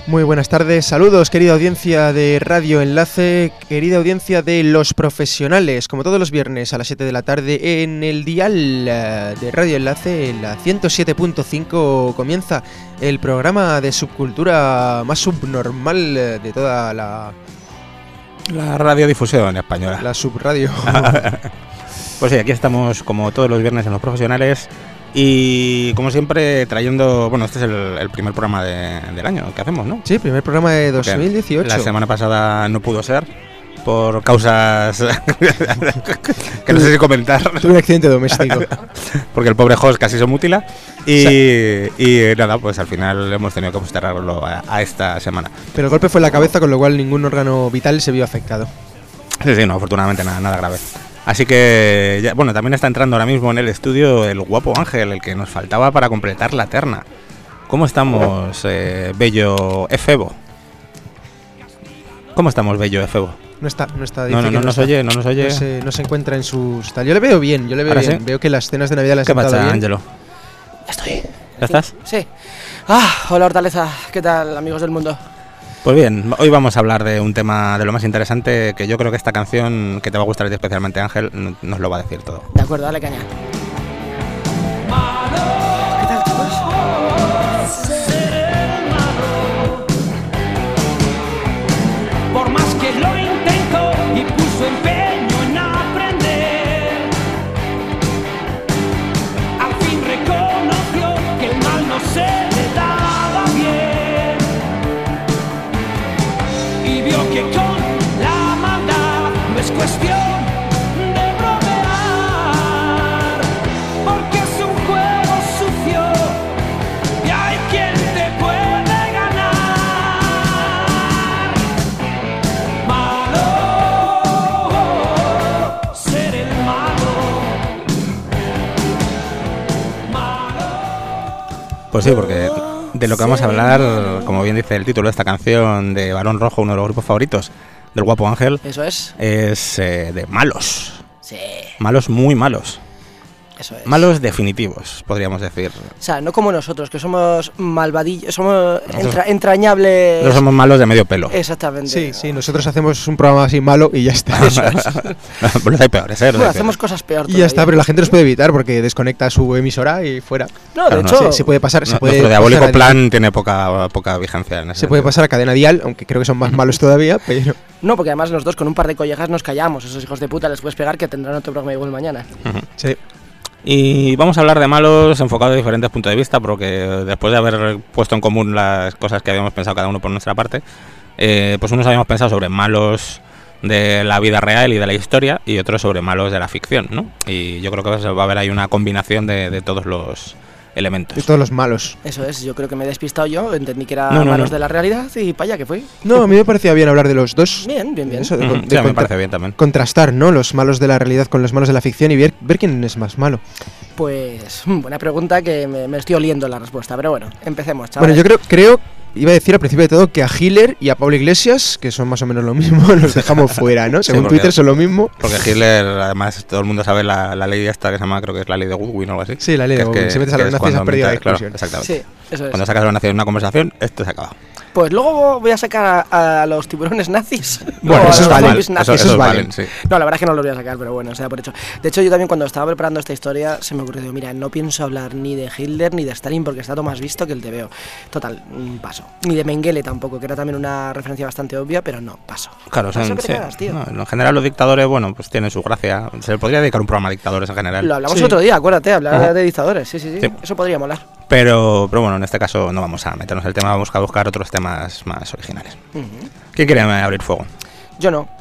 Muy buenas tardes, saludos querida audiencia de Radio Enlace, querida audiencia de Los Profesionales, como todos los viernes a las 7 de la tarde en el dial de Radio Enlace, en la 107.5 comienza el programa de subcultura más subnormal de toda la radiodifusión española. La subradio. Pues sí, aquí estamos como todos los viernes en Los Profesionales. Y como siempre trayendo, bueno, este es el primer programa del año que hacemos, ¿no? Sí, primer programa de 2018. La semana pasada no pudo ser por causas que no sé si comentar. Tuve un accidente doméstico. Porque el pobre host casi se mutila y nada, pues al final hemos tenido que postergarlo a esta semana. Pero el golpe fue en la cabeza, con lo cual ningún órgano vital se vio afectado. Sí, no, afortunadamente nada grave. Así que, ya, bueno, también está entrando ahora mismo en el estudio el guapo Ángel, el que nos faltaba para completar la terna. ¿Cómo estamos, bello Efebo? ¿Cómo estamos, bello Efebo? No está. No nos oye. No se encuentra en sus tal. Yo le veo bien. ¿Sí? Veo que las cenas de Navidad las han sentado bien. ¿Qué pasa, Ángelo? Ya estoy. ¿Ya estás? Sí. Hola Hortaleza. ¿Qué tal, amigos del mundo? Pues bien, hoy vamos a hablar de un tema de lo más interesante, que yo creo que esta canción, que te va a gustar a ti especialmente, Ángel, nos lo va a decir todo. De acuerdo, dale caña. ¿Qué tal, chicos? Por más que lo intentó y puso empeño en aprender, al fin reconoció que el mal no se le daba bien, y vio que con la maldad no es cuestión de bromear, porque es un juego sucio y hay quien te puede ganar. Malo, ser el malo. Pues sí, porque de lo que vamos a hablar, como bien dice el título de esta canción de Barón Rojo, uno de los grupos favoritos del guapo Ángel, Eso es. de malos. Sí. Malos muy malos. Eso es. Malos definitivos, podríamos decir. O sea, no como nosotros, que somos malvadillos, somos entrañables. No somos malos de medio pelo. Exactamente. Sí, nosotros hacemos un programa así malo y ya está. Eso es. Pues hay peores, ¿eh? Bueno, hacemos cosas peor Y ya está, pero la gente los puede evitar porque desconecta su emisora y fuera. No, Claro, de no, hecho, Se puede pasar. Nuestro diabólico plan tiene poca vigencia en ese Se puede sentido. pasar a Cadena Dial, aunque creo que son más malos todavía, pero... no, porque además nosotros con un par de collejas nos callamos. Esos hijos de puta les puedes pegar, que tendrán otro programa igual mañana. Ujú. Sí. Y vamos a hablar de malos enfocados de diferentes puntos de vista, porque después de haber puesto en común las cosas que habíamos pensado cada uno por nuestra parte, pues unos habíamos pensado sobre malos de la vida real y de la historia, y otros sobre malos de la ficción, ¿no? Y yo creo que va a haber ahí una combinación de todos los elementos. Y todos los malos. Eso es, yo creo que me he despistado yo, entendí que era No, malos no. de la realidad y para allá que fui. No, a mí me parecía bien hablar de los dos. Bien. Eso, de Ujú. Sí, me parece bien también. contrastar, ¿no? Los malos de la realidad con los malos de la ficción y ver quién es más malo. Pues, buena pregunta, que me estoy oliendo la respuesta, pero bueno, empecemos, chavales. Bueno, yo creo, iba a decir al principio de todo que a Hitler y a Pablo Iglesias, que son más o menos lo mismo, los dejamos fuera, ¿no? Sí, Según porque- Twitter son lo mismo. Porque Hitler, además, todo el mundo sabe la ley esta que se llama, creo que es la ley de Goodwin o algo así. Sí, la ley de Que es Goodwin. que- Si metes a que los es nazis cuando has perdido la claro, discusión. exactamente. Sí, eso es. Cuando sacas a los nazis en una conversación, esto se acaba. Pues luego voy a sacar a los tiburones nazis. Bueno, O a esos los valen, zombies nazis. esos valen, sí. No, la verdad es que no los voy a sacar, pero bueno, se da por hecho. De hecho, yo también cuando estaba preparando esta historia se me ocurrió, mira, no pienso hablar ni de Hitler ni de Stalin porque está todo más visto que el TVO. Total, paso. Ni de Mengele tampoco, que era también una referencia bastante obvia, pero no, paso. Claro, Paso son, que te sí. cagas, tío. No, en general los dictadores, bueno, pues tienen su gracia. Se le podría dedicar un programa a dictadores en general. Lo hablamos Sí. el otro día, acuérdate, hablar Ajá. de dictadores. Sí. Sí. Eso podría molar. Pero bueno, en este caso no vamos a meternos en el tema, vamos a buscar otros temas más originales. Ujú. ¿Quién quiere abrir fuego? Yo no.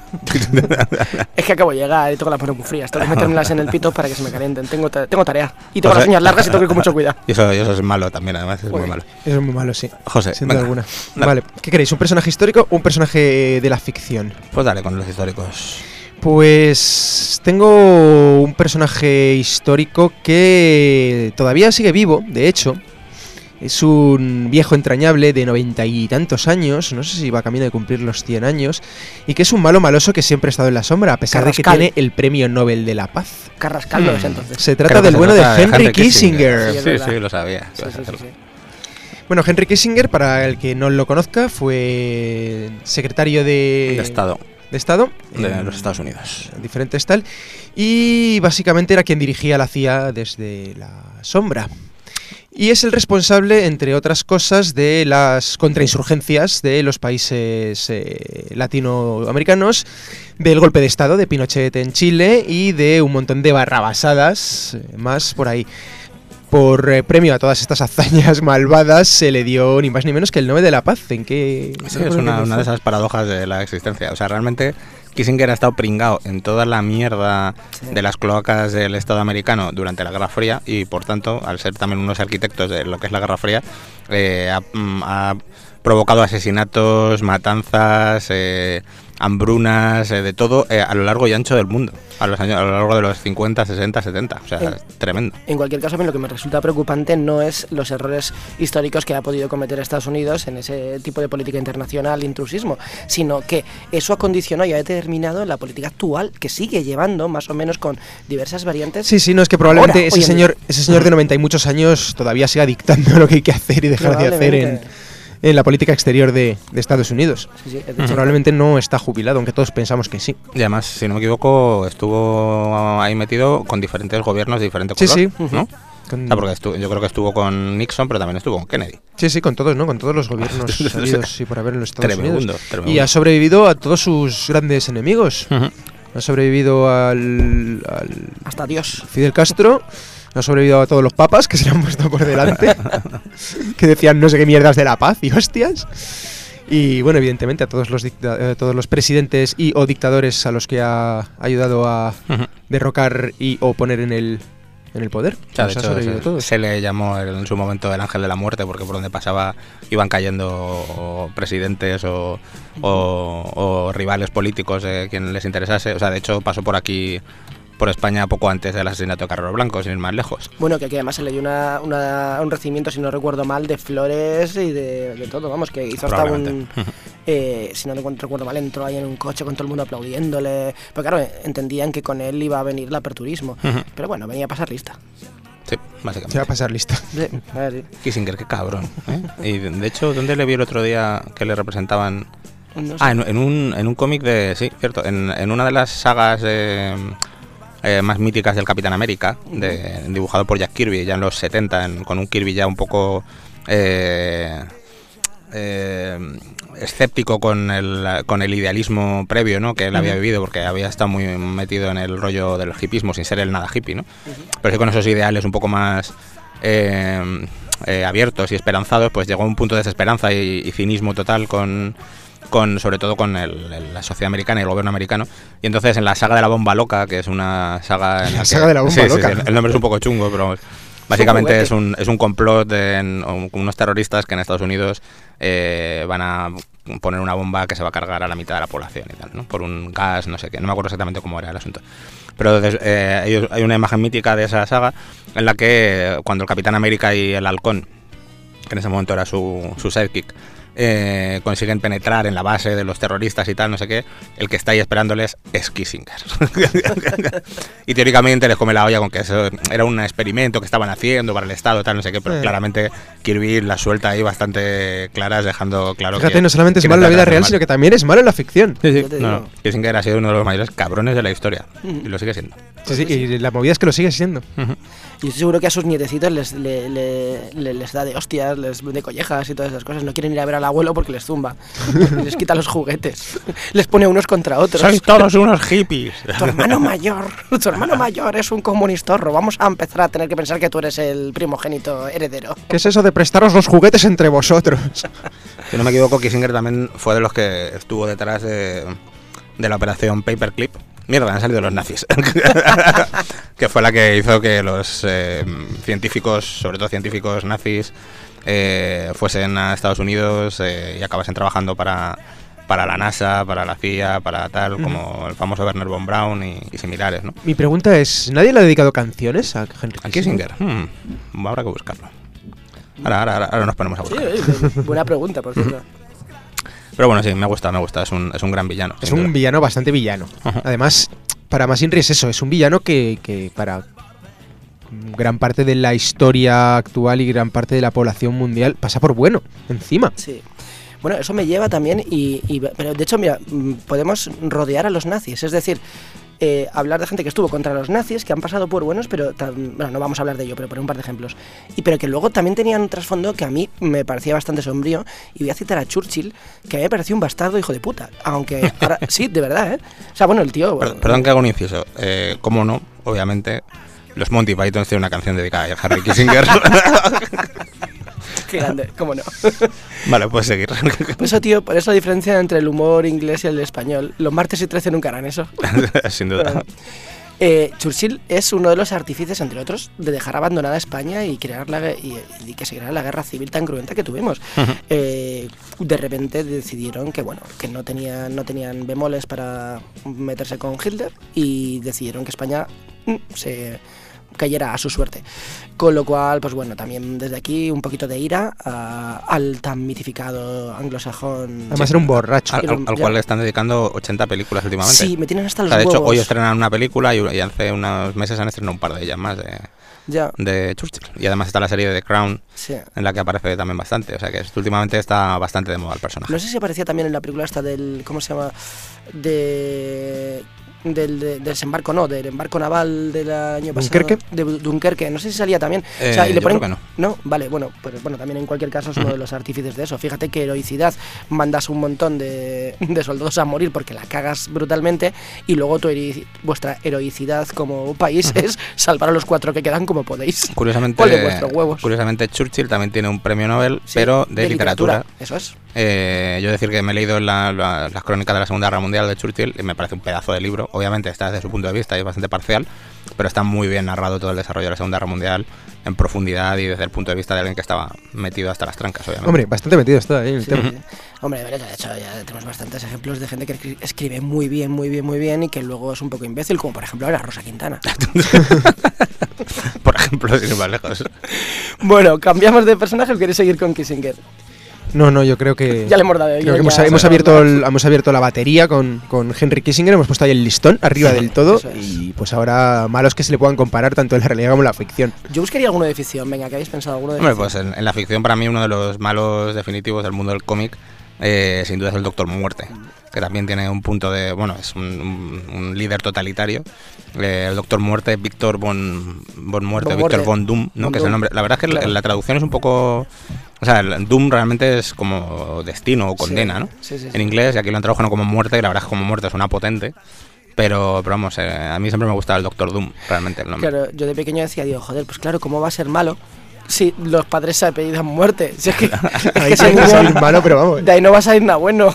Es que acabo de llegar y tengo las manos muy frías. Tengo que metérmelas en el pito para que se me calienten. Tengo tarea. Y tengo José. las uñas largas y tengo que ir con mucho cuidado. Y eso es malo también, además, es muy Uy. malo. Eso es muy malo, sí. José, Sin duda venga, alguna. dale. Vale, ¿qué queréis? ¿Un personaje histórico o un personaje de la ficción? Pues dale con los históricos. Pues tengo un personaje histórico que todavía sigue vivo, de hecho. Es un viejo entrañable de 90 y tantos años, no sé si va camino de cumplir los 100 años, y que es un malo maloso que siempre ha estado en la sombra, a pesar de que Carrascal. tiene el premio Nobel de la Paz. Carrascal no es entonces. Se trata Creo que del se bueno de trata Henry Kissinger. Sí, es Sí, verdad. sí, lo sabía. Sí. Bueno, Henry Kissinger, para el que no lo conozca, fue secretario de Estado de los Estados Unidos. Diferentes tal. Y básicamente era quien dirigía la CIA desde la sombra. Y es el responsable, entre otras cosas, de las contrainsurgencias de los países latinoamericanos, del golpe de Estado de Pinochet en Chile y de un montón de barrabasadas más por ahí. Por premio a todas estas hazañas malvadas se le dio ni más ni menos que el Nobel de la Paz. ¿En qué? Sí, es una de esas paradojas de la existencia. O sea, realmente Kissinger ha estado pringado en toda la mierda de las cloacas del Estado americano durante la Guerra Fría y, por tanto, al ser también unos arquitectos de lo que es la Guerra Fría, ha provocado asesinatos, matanzas, hambrunas, de todo a lo largo y ancho del mundo, a lo largo de los 50, 60, 70, o sea, es tremendo. En cualquier caso, a mí lo que me resulta preocupante no es los errores históricos que ha podido cometer Estados Unidos en ese tipo de política internacional, intrusismo, sino que eso ha condicionado y ha determinado la política actual que sigue llevando, más o menos con diversas variantes. Sí, no, es que probablemente ese señor de 90 y muchos años todavía siga dictando lo que hay que hacer y dejar de hacer en la política exterior de Estados Unidos. Sí, probablemente no está jubilado, aunque todos pensamos que sí. Y además, si no me equivoco, estuvo ahí metido con diferentes gobiernos de diferente color, sí. ¿no? O sea, porque yo creo que estuvo con Nixon, pero también estuvo con Kennedy. Sí, con todos, ¿no? Con todos los gobiernos salidos y por haber en los Estados Unidos. Tremendo. Y ha sobrevivido a todos sus grandes enemigos. Ha sobrevivido hasta Dios. Fidel Castro. Ha sobrevivido a todos los papas que se le han puesto por delante, que decían no sé qué mierdas de la paz y hostias. Y bueno, evidentemente a todos los presidentes y o dictadores a los que ha ayudado a derrocar y o poner en el poder. O sea, de hecho, se le llamó en su momento el ángel de la muerte, porque por donde pasaba iban cayendo presidentes o rivales políticos de quien les interesase. O sea, de hecho pasó por aquí, por España, poco antes del asesinato de Carrero Blanco, sin ir más lejos. Bueno, que aquí además se le dio un recibimiento, si no recuerdo mal, de flores y de todo, vamos, que hizo hasta un... si no recuerdo mal, entró ahí en un coche con todo el mundo aplaudiéndole, pero claro, entendían que con él iba a venir el aperturismo, pero bueno, venía a pasar lista. Sí, básicamente. Se va a pasar lista. Sí. Kissinger, qué cabrón, ¿eh? Y de hecho, ¿dónde le vi el otro día que le representaban? No sé. En un cómic de... Sí, cierto, en una de las sagas más míticas del Capitán América, dibujado por Jack Kirby ya en los 70, con un Kirby ya un poco escéptico con el idealismo previo, ¿no?, que él había vivido, porque había estado muy metido en el rollo del hippismo sin ser él nada hippie, ¿no? Pero sí, con esos ideales un poco más abiertos y esperanzados, pues llegó a un punto de desesperanza y cinismo total sobre todo con la sociedad americana y el gobierno americano. Y entonces en la saga de la bomba loca, que es una saga en la saga de la bomba loca. Sí, el nombre es un poco chungo, pero básicamente es un complot de unos terroristas que en Estados Unidos van a poner una bomba que se va a cargar a la mitad de la población y tal, ¿no? Por un gas, no sé qué, no me acuerdo exactamente cómo era el asunto. Pero hay una imagen mítica de esa saga en la que cuando el Capitán América y el Halcón, que en ese momento era su sidekick, consiguen penetrar en la base de los terroristas y tal, no sé qué, el que está ahí esperándoles es Kissinger. Y teóricamente les come la olla con que eso era un experimento que estaban haciendo para el Estado, tal, no sé qué, pero claramente Kirby las suelta ahí bastante claras, dejando claro que no solamente es malo en la vida real, sino que también es malo en la ficción. Sí. No, Kissinger ha sido uno de los mayores cabrones de la historia y lo sigue siendo. Sí, y la movida es que lo sigue siendo. Y estoy seguro que a sus nietecitos les da de hostias, de collejas y todas esas cosas. No quieren ir a ver al abuelo porque les zumba. Les quita los juguetes. Les pone unos contra otros. ¡Sois todos unos hippies! Tu hermano mayor es un comunistorro. Vamos a empezar a tener que pensar que tú eres el primogénito heredero. ¿Qué es eso de prestaros los juguetes entre vosotros? Si no me equivoco, Kissinger también fue de los que estuvo detrás de la operación Paperclip. Mierda, han salido los nazis. Que fue la que hizo que los científicos, sobre todo científicos nazis, fuesen a Estados Unidos y acabasen trabajando para la NASA, para la CIA, para tal, como el famoso Wernher von Braun y similares, ¿no? Mi pregunta es, ¿nadie le ha dedicado canciones a Henry Kissinger? Habrá que buscarlo. Ahora nos ponemos a buscar. Sí, buena pregunta, por cierto. Pero bueno, sí, me gusta, es un gran villano. Es un villano bastante villano. Además, para más Inri es eso, es un villano que para gran parte de la historia actual y gran parte de la población mundial pasa por bueno, encima. Sí. Bueno, eso me lleva también pero de hecho, mira, podemos rodear a los nazis, es decir, hablar de gente que estuvo contra los nazis, que han pasado por buenos, pero bueno, no vamos a hablar de ello, pero poner un par de ejemplos. Pero que luego también tenían un trasfondo que a mí me parecía bastante sombrío, y voy a citar a Churchill, que a mí me pareció un bastardo hijo de puta, aunque ahora, sí, de verdad, ¿eh? O sea, bueno, el tío... Perdón que haga un inciso, cómo no, obviamente, los Monty Python tienen una canción dedicada a Henry Kissinger. Qué grande, cómo no. Vale, puedes seguir. Eso, tío, por eso la diferencia entre el humor inglés y el español. Los martes y 13 nunca harán eso. Sin duda. Churchill es uno de los artífices, entre otros, de dejar abandonada España y crear y que se creara la guerra civil tan cruenta que tuvimos. De repente decidieron que bueno, que no tenían bemoles para meterse con Hitler, y decidieron que España se cayera a su suerte. Con lo cual, pues bueno, también desde aquí un poquito de ira al tan mitificado anglosajón. Además era un borracho. Al cual le están dedicando 80 películas últimamente. Sí, me tienen hasta los de huevos. hecho, hoy estrenan una película y hace unos meses han estrenado un par de ellas más de Churchill. Y además está la serie de The Crown, sí, en la que aparece también bastante. O sea que últimamente está bastante de moda el personaje. No sé si aparecía también en la película esta del... ¿Cómo se llama? Del desembarco, no, del embarco naval del año pasado. ¿Dunkerque? De Dunkerque, no sé si salía también. O sea, y le yo ponen, creo que no. No, vale, bueno, pues bueno, también en cualquier caso es uno de los artífices de eso. Fíjate qué heroicidad, mandas un montón de soldados a morir porque la cagas brutalmente, y luego vuestra heroicidad como país es salvar a los 4 que quedan como podéis. Curiosamente, vuestros huevos. Curiosamente, Churchill también tiene un premio Nobel, sí, pero de literatura. Eso es. Yo decir que me he leído las crónicas de la Segunda Guerra Mundial de Churchill y me parece un pedazo de libro. Obviamente está desde su punto de vista y es bastante parcial, pero está muy bien narrado todo el desarrollo de la Segunda Guerra Mundial en profundidad y desde el punto de vista de alguien que estaba metido hasta las trancas, obviamente. Hombre, bastante metido está ahí el tema. Hombre, de hecho ya tenemos bastantes ejemplos de gente que escribe muy bien y que luego es un poco imbécil, como por ejemplo ahora Rosa Quintana. Por ejemplo, sin ir más lejos. Bueno, cambiamos de personaje, ¿o queréis seguir con Kissinger? No, yo creo que... Ya le hemos dado. Creo que hemos abierto la batería con Henry Kissinger, hemos puesto ahí el listón arriba del todo, y pues ahora malos que se le puedan comparar tanto en la realidad como en la ficción. Yo buscaría alguno de ficción, venga, ¿qué habéis pensado? ¿Alguno de ficción? Pues en la ficción para mí uno de los malos definitivos del mundo del cómic sin duda es el Doctor Muerte, que también tiene un punto de... Bueno, es un líder totalitario. El Doctor Muerte, Víctor von Muerte, Víctor von Doom, ¿no? Que es el nombre. La verdad es que la traducción es un poco... O sea, el Doom realmente es como destino o condena, ¿no? Sí. En inglés, y aquí lo han traducido como muerte, y la verdad es que como muerte suena potente. Pero vamos, a mí siempre me gusta el Doctor Doom, realmente el nombre. Claro, yo de pequeño decía, joder, pues claro, ¿cómo va a ser malo si los padres se apellidan Muerte? Si es que, ahí tiene que salir malo, pero vamos. De ahí no va a salir nada bueno.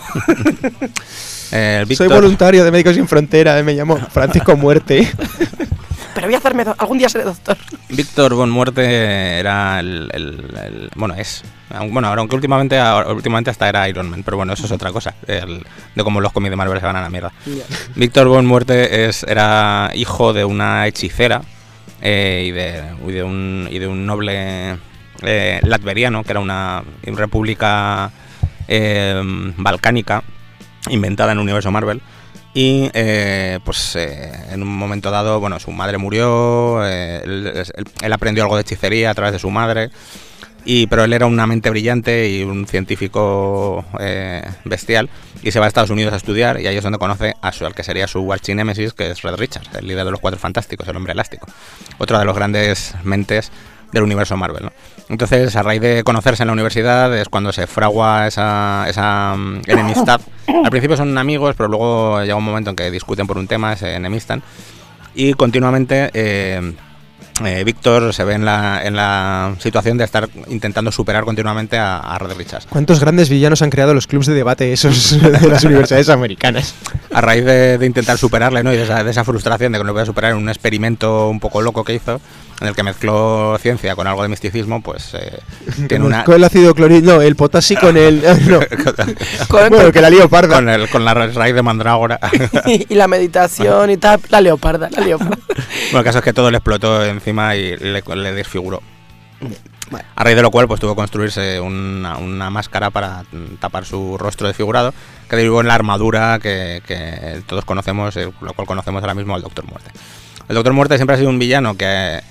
Soy voluntario de Médicos Sin Frontera, me llamo Francisco Muerte. Pero voy a hacerme... algún día seré doctor. Víctor von Muerte era bueno, es... Bueno, aunque últimamente hasta era Iron Man, pero bueno, eso es otra cosa, de cómo los cómics de Marvel se van a la mierda. Yeah. Víctor von Muerte era hijo de una hechicera y de un noble latveriano, que era una república balcánica inventada en el universo Marvel. Y en un momento dado, bueno, su madre murió, él aprendió algo de hechicería a través de su madre, pero él era una mente brillante y un científico bestial, y se va a Estados Unidos a estudiar, y ahí es donde conoce al que sería su archinémesis, que es Red Richards, el líder de los Cuatro Fantásticos, el Hombre Elástico, otro de los grandes mentes del universo Marvel, ¿no? Entonces, a raíz de conocerse en la universidad es cuando se fragua esa enemistad. Al principio son amigos, pero luego llega un momento en que discuten por un tema, se enemistan, y continuamente Víctor se ve en la situación de estar intentando superar continuamente a Red Richards. ¿Cuántos grandes villanos han creado los clubs de debate esos de las universidades americanas? A raíz de intentar superarle, ¿no? Y de esa frustración de que no lo pueda superar en un experimento un poco loco que hizo, en el que mezcló ciencia con algo de misticismo, pues tiene una... Con el ácido clorhídrico, no, el potasio con el... No. Bueno, que la leoparda. Con la raíz de mandrágora. Y la meditación y tal, la leoparda. Bueno, el caso es que todo le explotó encima y le desfiguró. Bueno. A raíz de lo cual pues tuvo que construirse una máscara para tapar su rostro desfigurado, que derivó en la armadura que todos conocemos, lo cual conocemos ahora mismo al Doctor Muerte. El Doctor Muerte siempre ha sido un villano que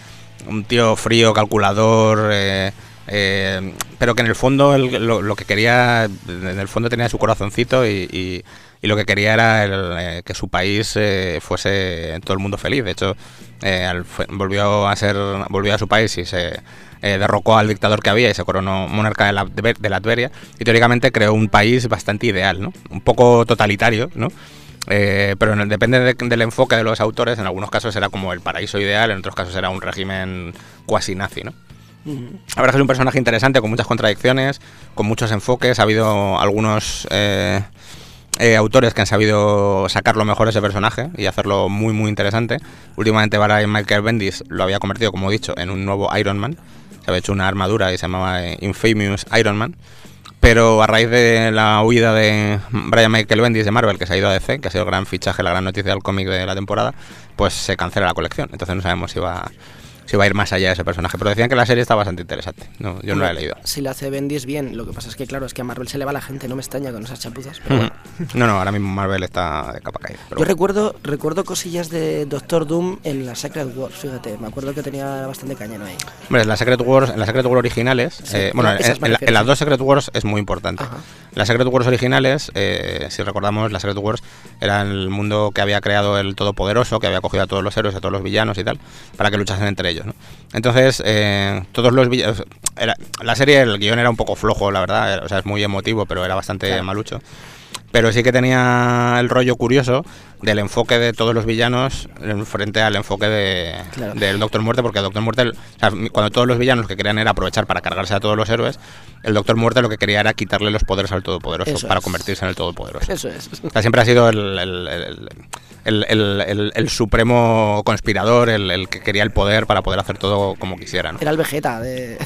un tío frío, calculador, pero que en el fondo lo que quería, en el fondo tenía su corazoncito y lo que quería era que su país fuese todo el mundo feliz. De hecho, volvió a su país y se derrocó al dictador que había y se coronó monarca de Latveria, y teóricamente creó un país bastante ideal, ¿no? Un poco totalitario, ¿no? Pero depende del enfoque de los autores. En algunos casos era como el paraíso ideal, en otros casos era un régimen cuasi nazi, ¿no? La verdad es que es un personaje interesante, con muchas contradicciones, con muchos enfoques. Ha habido algunos autores que han sabido sacar lo mejor de ese personaje y hacerlo muy muy interesante. Últimamente Brian Michael Bendis lo había convertido, como he dicho, en un nuevo Iron Man. Se había hecho una armadura y se llamaba Infamous Iron Man. Pero a raíz de la huida de Brian Michael Bendis de Marvel, que se ha ido a DC, que ha sido el gran fichaje, la gran noticia del cómic de la temporada, pues se cancela la colección. Entonces no sabemos si va a ir más allá de ese personaje. Pero decían que la serie está bastante interesante. No, yo no la he leído. Si la hace Bendis bien, lo que pasa es que, claro, es que a Marvel se le va la gente, no me extraña con esas chapuzas. Pero bueno. No, ahora mismo Marvel está de capa caída. Yo recuerdo cosillas de Doctor Doom en la Secret Wars, fíjate. Me acuerdo que tenía bastante cañón ahí. Hombre, en las Secret Wars originales, sí, en las dos Secret Wars es muy importante. Ajá. Las Secret Wars originales, si recordamos, las Secret Wars era el mundo que había creado el Todopoderoso, que había cogido a todos los héroes, a todos los villanos y tal, para que luchasen entre ellos, ¿no? Entonces, todos los villanos... La serie, el guión era un poco flojo, la verdad, o sea, es muy emotivo, pero era bastante malucho. Pero sí que tenía el rollo curioso del enfoque de todos los villanos frente al enfoque del Doctor Muerte, porque el Doctor Muerte, o sea, cuando todos los villanos lo que querían era aprovechar para cargarse a todos los héroes, el Doctor Muerte lo que quería era quitarle los poderes al Todopoderoso. Eso para convertirse en el Todopoderoso. Eso es. O sea, siempre ha sido el supremo conspirador, el que quería el poder para poder hacer todo como quisiera, ¿no? Era el Vegeta de...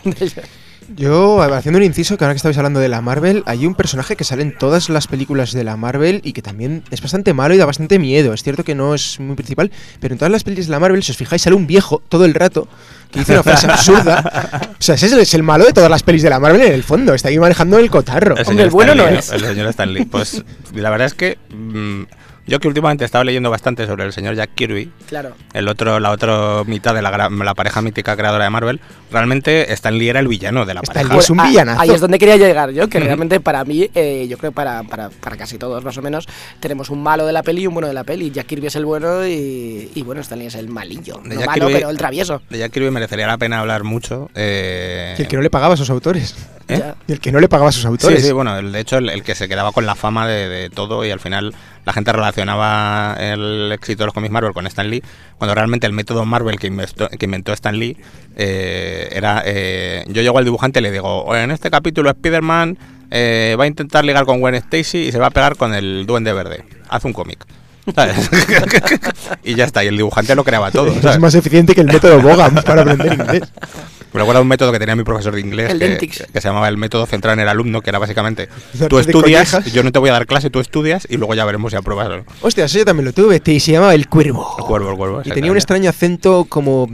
Yo, haciendo un inciso, que ahora que estabais hablando de la Marvel, hay un personaje que sale en todas las películas de la Marvel y que también es bastante malo y da bastante miedo. Es cierto que no es muy principal, pero en todas las películas de la Marvel, si os fijáis, sale un viejo todo el rato que dice una frase absurda. O sea, ese es el malo de todas las pelis de la Marvel en el fondo. Está ahí manejando el cotarro. Hombre, el bueno no es. El señor Stan Lee. Pues la verdad es que... yo que últimamente he estado leyendo bastante sobre el señor Jack Kirby, claro, la otra mitad de la pareja mítica creadora de Marvel, realmente Stan Lee era el villano de la pareja. Stan Lee es un villanazo. Ahí es donde quería llegar yo, que realmente para mí, yo creo que para casi todos más o menos, tenemos un malo de la peli y un bueno de la peli. Jack Kirby es el bueno y bueno, Stan Lee es el malillo. No malo, Kirby, pero el travieso. De Jack Kirby merecería la pena hablar mucho. Y el que no le pagaba a sus autores. ¿Eh? Y el que no le pagaba a sus autores. Sí, bueno, de hecho el que se quedaba con la fama de todo, y al final la gente relacionaba el éxito de los cómics Marvel con Stan Lee, cuando realmente el método Marvel que inventó Stan Lee era... yo llego al dibujante y le digo, en este capítulo Spider-Man va a intentar ligar con Gwen Stacy y se va a pegar con el Duende Verde. Haz un cómic. ¿Sabes? Y ya está, y el dibujante lo creaba todo, ¿sabes? Es más eficiente que el método Bogan para aprender inglés. Me recuerda un método que tenía mi profesor de inglés que se llamaba el método centrado en el alumno, que era básicamente tú estudias, yo no te voy a dar clase, tú estudias y luego ya veremos si apruebas o no. Hostia, eso yo también lo tuve, y se llamaba El Cuervo. El Cuervo. Y tenía un extraño acento como...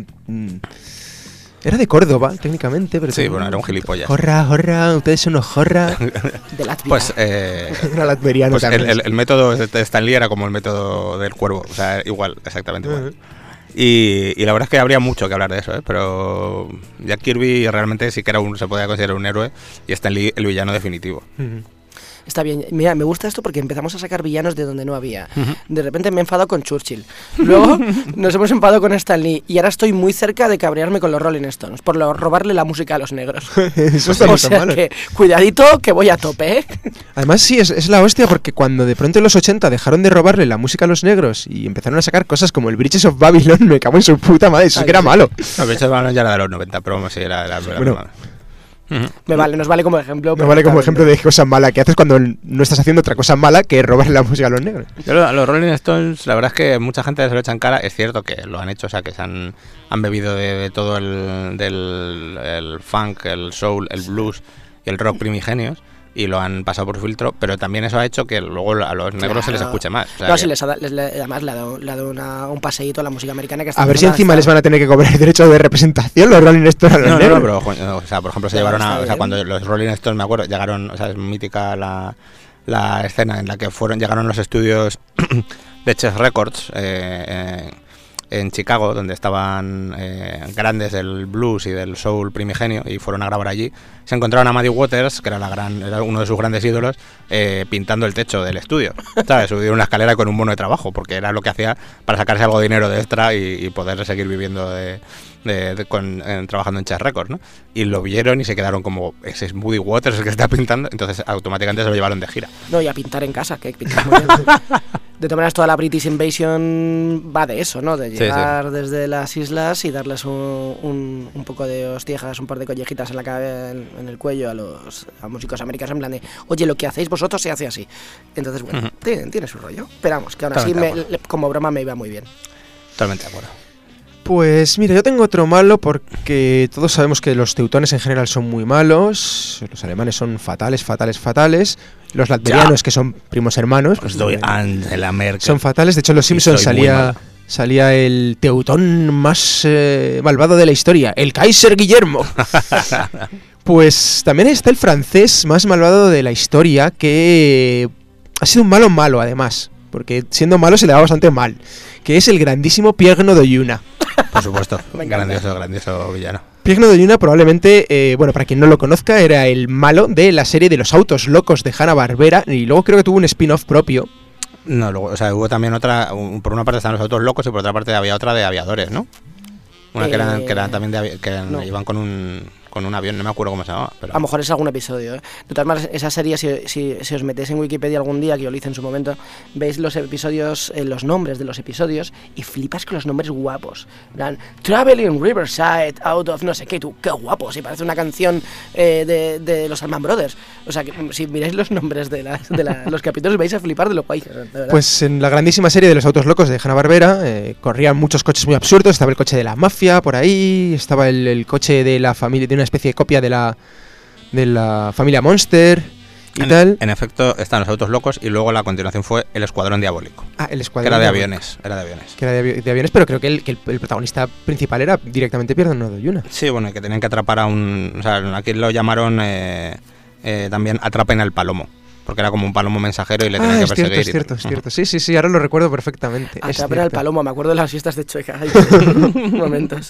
Era de Córdoba, técnicamente, pero... Sí, bueno, era un gilipollas. Jorra, ustedes son unos jorra. De Latvia. Pues, era latveriano pues también. el método de Stan Lee era como el método del Cuervo, o sea, igual, exactamente igual. Y la verdad es que habría mucho que hablar de eso, pero Jack Kirby realmente sí que se podía considerar un héroe, y Stan Lee el villano definitivo. Está bien, mira, me gusta esto porque empezamos a sacar villanos de donde no había. De repente me he enfadado con Churchill. Luego nos hemos enfadado con Stan Lee. Y ahora estoy muy cerca de cabrearme con los Rolling Stones por robarle la música a los negros. Eso está o sea que, cuidadito, que voy a tope, ¿eh? Además sí, es la hostia, porque cuando de pronto en los 80 dejaron de robarle la música a los negros y empezaron a sacar cosas como el Bridges of Babylon, me cago en su puta madre, eso es que era malo. El Bridges of Babylon ya era de los 90, pero vamos, sí, era bueno, nos vale como ejemplo. Me vale como ejemplo de cosa mala que haces cuando no estás haciendo otra cosa mala que robar la música a los negros. Yo, los Rolling Stones, la verdad es que mucha gente se lo echa en cara. Es cierto que lo han hecho, o sea, que se han bebido de todo el funk, el soul, el blues y el rock primigenios, y lo han pasado por filtro, pero también eso ha hecho que luego a los negros se les escuche más. O sea, no, sí, además le ha dado un paseíto a la música americana que está... A ver si encima les van a tener que cobrar el derecho de representación los Rolling Stones a los negros. No, pero, o sea, por ejemplo, se llevaron o sea, cuando los Rolling Stones, me acuerdo, llegaron, o sea, es mítica la escena en la que llegaron los estudios de Chess Records, en Chicago, donde estaban grandes del blues y del soul primigenio, y fueron a grabar allí. Se encontraron a Muddy Waters, que era uno de sus grandes ídolos, pintando el techo del estudio, ¿sabes? Subieron una escalera con un bono de trabajo, porque era lo que hacía para sacarse algo de dinero de extra y poder seguir viviendo trabajando en Chess Records, ¿no? Y lo vieron y se quedaron como, ese es Muddy Waters el que está pintando, entonces automáticamente se lo llevaron de gira. No, y a pintar en casa, que pintar muy bien. De todas maneras, toda la British Invasion va de eso, ¿no? De llegar desde las islas y darles un poco de hostiejas, un par de collejitas en la cabeza, en el cuello a músicos americanos, en plan de, oye, lo que hacéis vosotros se hace así. Entonces, bueno, tiene su rollo. Esperamos, que aún así, como broma, me iba muy bien. Totalmente de acuerdo. Pues mira, yo tengo otro malo porque todos sabemos que los teutones en general son muy malos, los alemanes son fatales, los latvianos, que son primos hermanos, pues, Angela Merkel. Son fatales. De hecho, en Los Simpsons salía el teutón más malvado de la historia, el Kaiser Guillermo. Pues también está el francés más malvado de la historia, que ha sido un malo además, porque siendo malo se le va bastante mal, que es el grandísimo Pierre Nodojuna. Por supuesto, grandioso villano. Pierre Nodojuna probablemente, bueno, para quien no lo conozca, era el malo de la serie de los autos locos de Hanna-Barbera, y luego creo que tuvo un spin-off propio. No, luego, o sea, hubo también otra, por una parte están los autos locos y por otra parte había otra de aviadores, ¿no? Una que eran también no. Iban con un avión, no me acuerdo cómo se llamaba. Pero... A lo mejor es algún episodio, ¿eh? De todas maneras, esa serie, si os metéis en Wikipedia algún día, que yo lo hice en su momento, veis los episodios, los nombres de los episodios, y flipas con los nombres guapos. Traveling Riverside, out of no sé qué, tú, qué guapo, si parece una canción de los Allman Brothers. O sea, que si miráis los nombres de los capítulos, vais a flipar de los países, de verdad. Pues en la grandísima serie de los autos locos de Hanna-Barbera, corrían muchos coches muy absurdos. Estaba el coche de la mafia por ahí, estaba el coche de la familia, de una especie de copia de la familia Monster y tal. En efecto, están los autos locos y luego la continuación fue el Escuadrón Diabólico. Ah, el Escuadrón. Que era de Diabólico. aviones. Era de aviones. Que era de aviones, pero creo que el protagonista principal era directamente Pierre Nodojuna. Sí, bueno, que tenían que atrapar a o sea, aquí lo llamaron también Atrapen al Palomo. Porque era como un palomo mensajero y le tenían que perseguir. Es cierto. Sí, ahora lo recuerdo perfectamente. Atrapen al palomo, me acuerdo de las fiestas de Chueca. Momentos.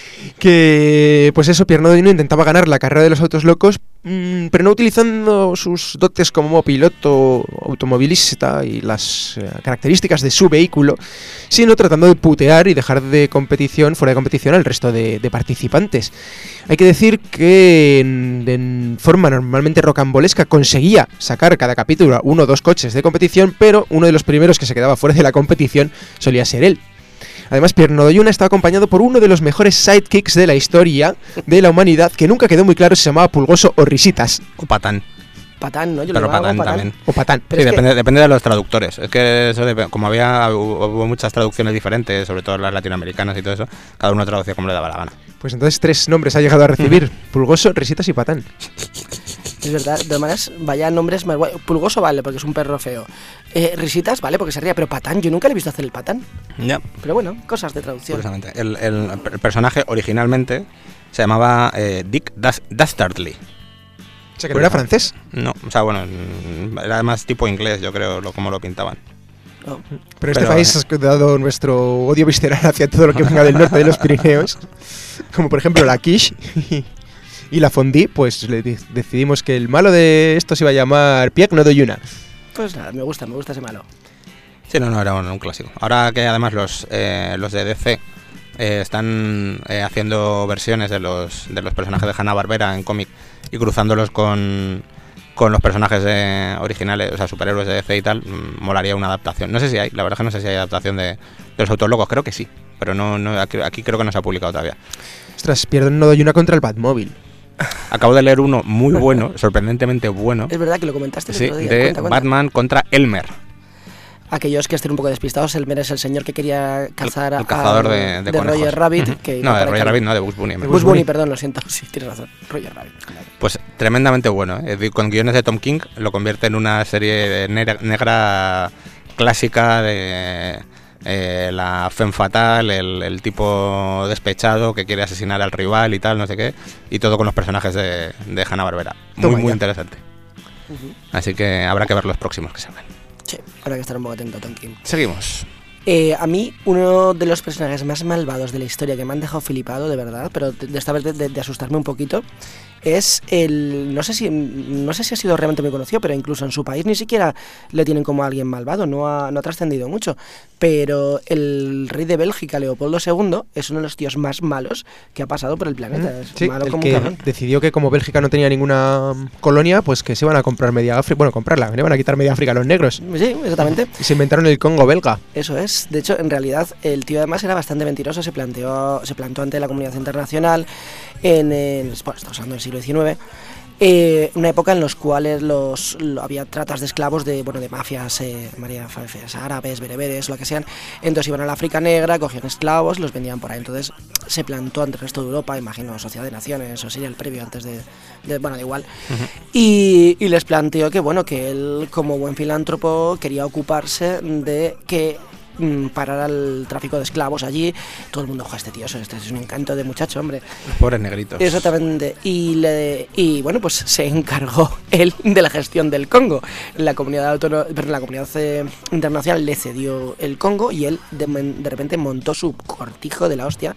Que, pues eso, Pierre Nodojuna intentaba ganar la carrera de los autos locos, pero no utilizando sus dotes como piloto automovilista y las características de su vehículo, sino tratando de putear y dejar fuera de competición al resto de participantes. Hay que decir que en forma normalmente rocambolesca conseguía sacar cada capítulo 1 o 2 coches de competición, pero uno de los primeros que se quedaba fuera de la competición solía ser él. Además, Pierre Nodojuna estaba acompañado por uno de los mejores sidekicks de la historia de la humanidad, que nunca quedó muy claro si se llamaba Pulgoso o Risitas. O Patán. Patán, ¿no? Yo pero Patán también. O Patán. Sí, depende de los traductores. Es que eso como hubo muchas traducciones diferentes, sobre todo las latinoamericanas y todo eso, cada uno traducía como le daba la gana. Pues entonces 3 nombres ha llegado a recibir: Pulgoso, Risitas y Patán. Es verdad, de todas maneras, vaya nombres más guay. Pulgoso vale, porque es un perro feo. Risitas vale, porque se ría, pero Patán, yo nunca le he visto hacer el Patán. Ya. Pero bueno, cosas de traducción. Curiosamente, el personaje originalmente se llamaba Dick Dastardly. O sea, que no era francés. No, o sea, bueno, era más tipo inglés, yo creo, como lo pintaban. Oh. Pero este país ha dado nuestro odio visceral hacia todo lo que venga del norte de los Pirineos, como por ejemplo la quiche y la fondue. Pues decidimos que el malo de esto se iba a llamar Pierre Nodojuna. Pues nada, me gusta ese malo. Sí, no, era un clásico. Ahora que además los de DC están haciendo versiones de los personajes de Hanna-Barbera en cómic y cruzándolos con los personajes originales, o sea, superhéroes de DC y tal, molaría una adaptación. No sé si hay, la verdad es que no sé si hay adaptación de los autos locos, creo que sí, pero no aquí creo que no se ha publicado todavía. Ostras, Pierre Nodojuna contra el Batmóvil. Acabo de leer uno muy bueno, sorprendentemente bueno. Es verdad que lo comentaste el otro día. De cuenta. Batman contra Elmer. Aquellos que estén un poco despistados, Elmer es el señor que quería cazar el cazador de Roger Rabbit. Que no, de Roger Rabbit no, de Bugs Bunny. Bugs Bunny, perdón, lo siento, sí, tienes razón, Roger Rabbit. Claro. Pues tremendamente bueno, con guiones de Tom King, lo convierte en una serie negra clásica de la femme fatale, el tipo despechado que quiere asesinar al rival y tal, no sé qué, y todo con los personajes de Hanna-Barbera. Muy interesante. Así que habrá que ver los próximos que salgan. Sí, habrá que estar un poco atento a Tom King. Seguimos. A mí, uno de los personajes más malvados de la historia que me han dejado flipado, de verdad, pero de esta vez de asustarme un poquito, es el... No sé si ha sido realmente muy conocido, pero incluso en su país ni siquiera le tienen como a alguien malvado, no ha trascendido mucho. Pero el rey de Bélgica, Leopoldo II, es uno de los tíos más malos que ha pasado por el planeta. Es sí, malo el como que un cabrón. decidió que como Bélgica no tenía ninguna colonia, pues que se iban a comprar media África, bueno, comprarla, le iban a quitar media África a los negros. Sí, exactamente. Y se inventaron el Congo belga. Eso es. De hecho, en realidad, el tío además era bastante mentiroso, se plantó ante la comunidad internacional estamos hablando del siglo XIX, una época en los cuales había tratas de esclavos de mafias, mafias árabes, bereberes, lo que sean. Entonces iban a la África negra, cogían esclavos y los vendían por ahí. Entonces se plantó ante el resto de Europa, imagino, Sociedad de Naciones, o sería el previo antes da igual. Y les planteó que él, como buen filántropo, quería ocuparse de que parar el tráfico de esclavos allí. Todo el mundo, ojo, este tío, este es un encanto de muchacho, hombre. Los pobres negritos. Exactamente. Y bueno, pues se encargó él de la gestión del Congo. La comunidad internacional le cedió el Congo y él de repente montó su cortijo de la hostia.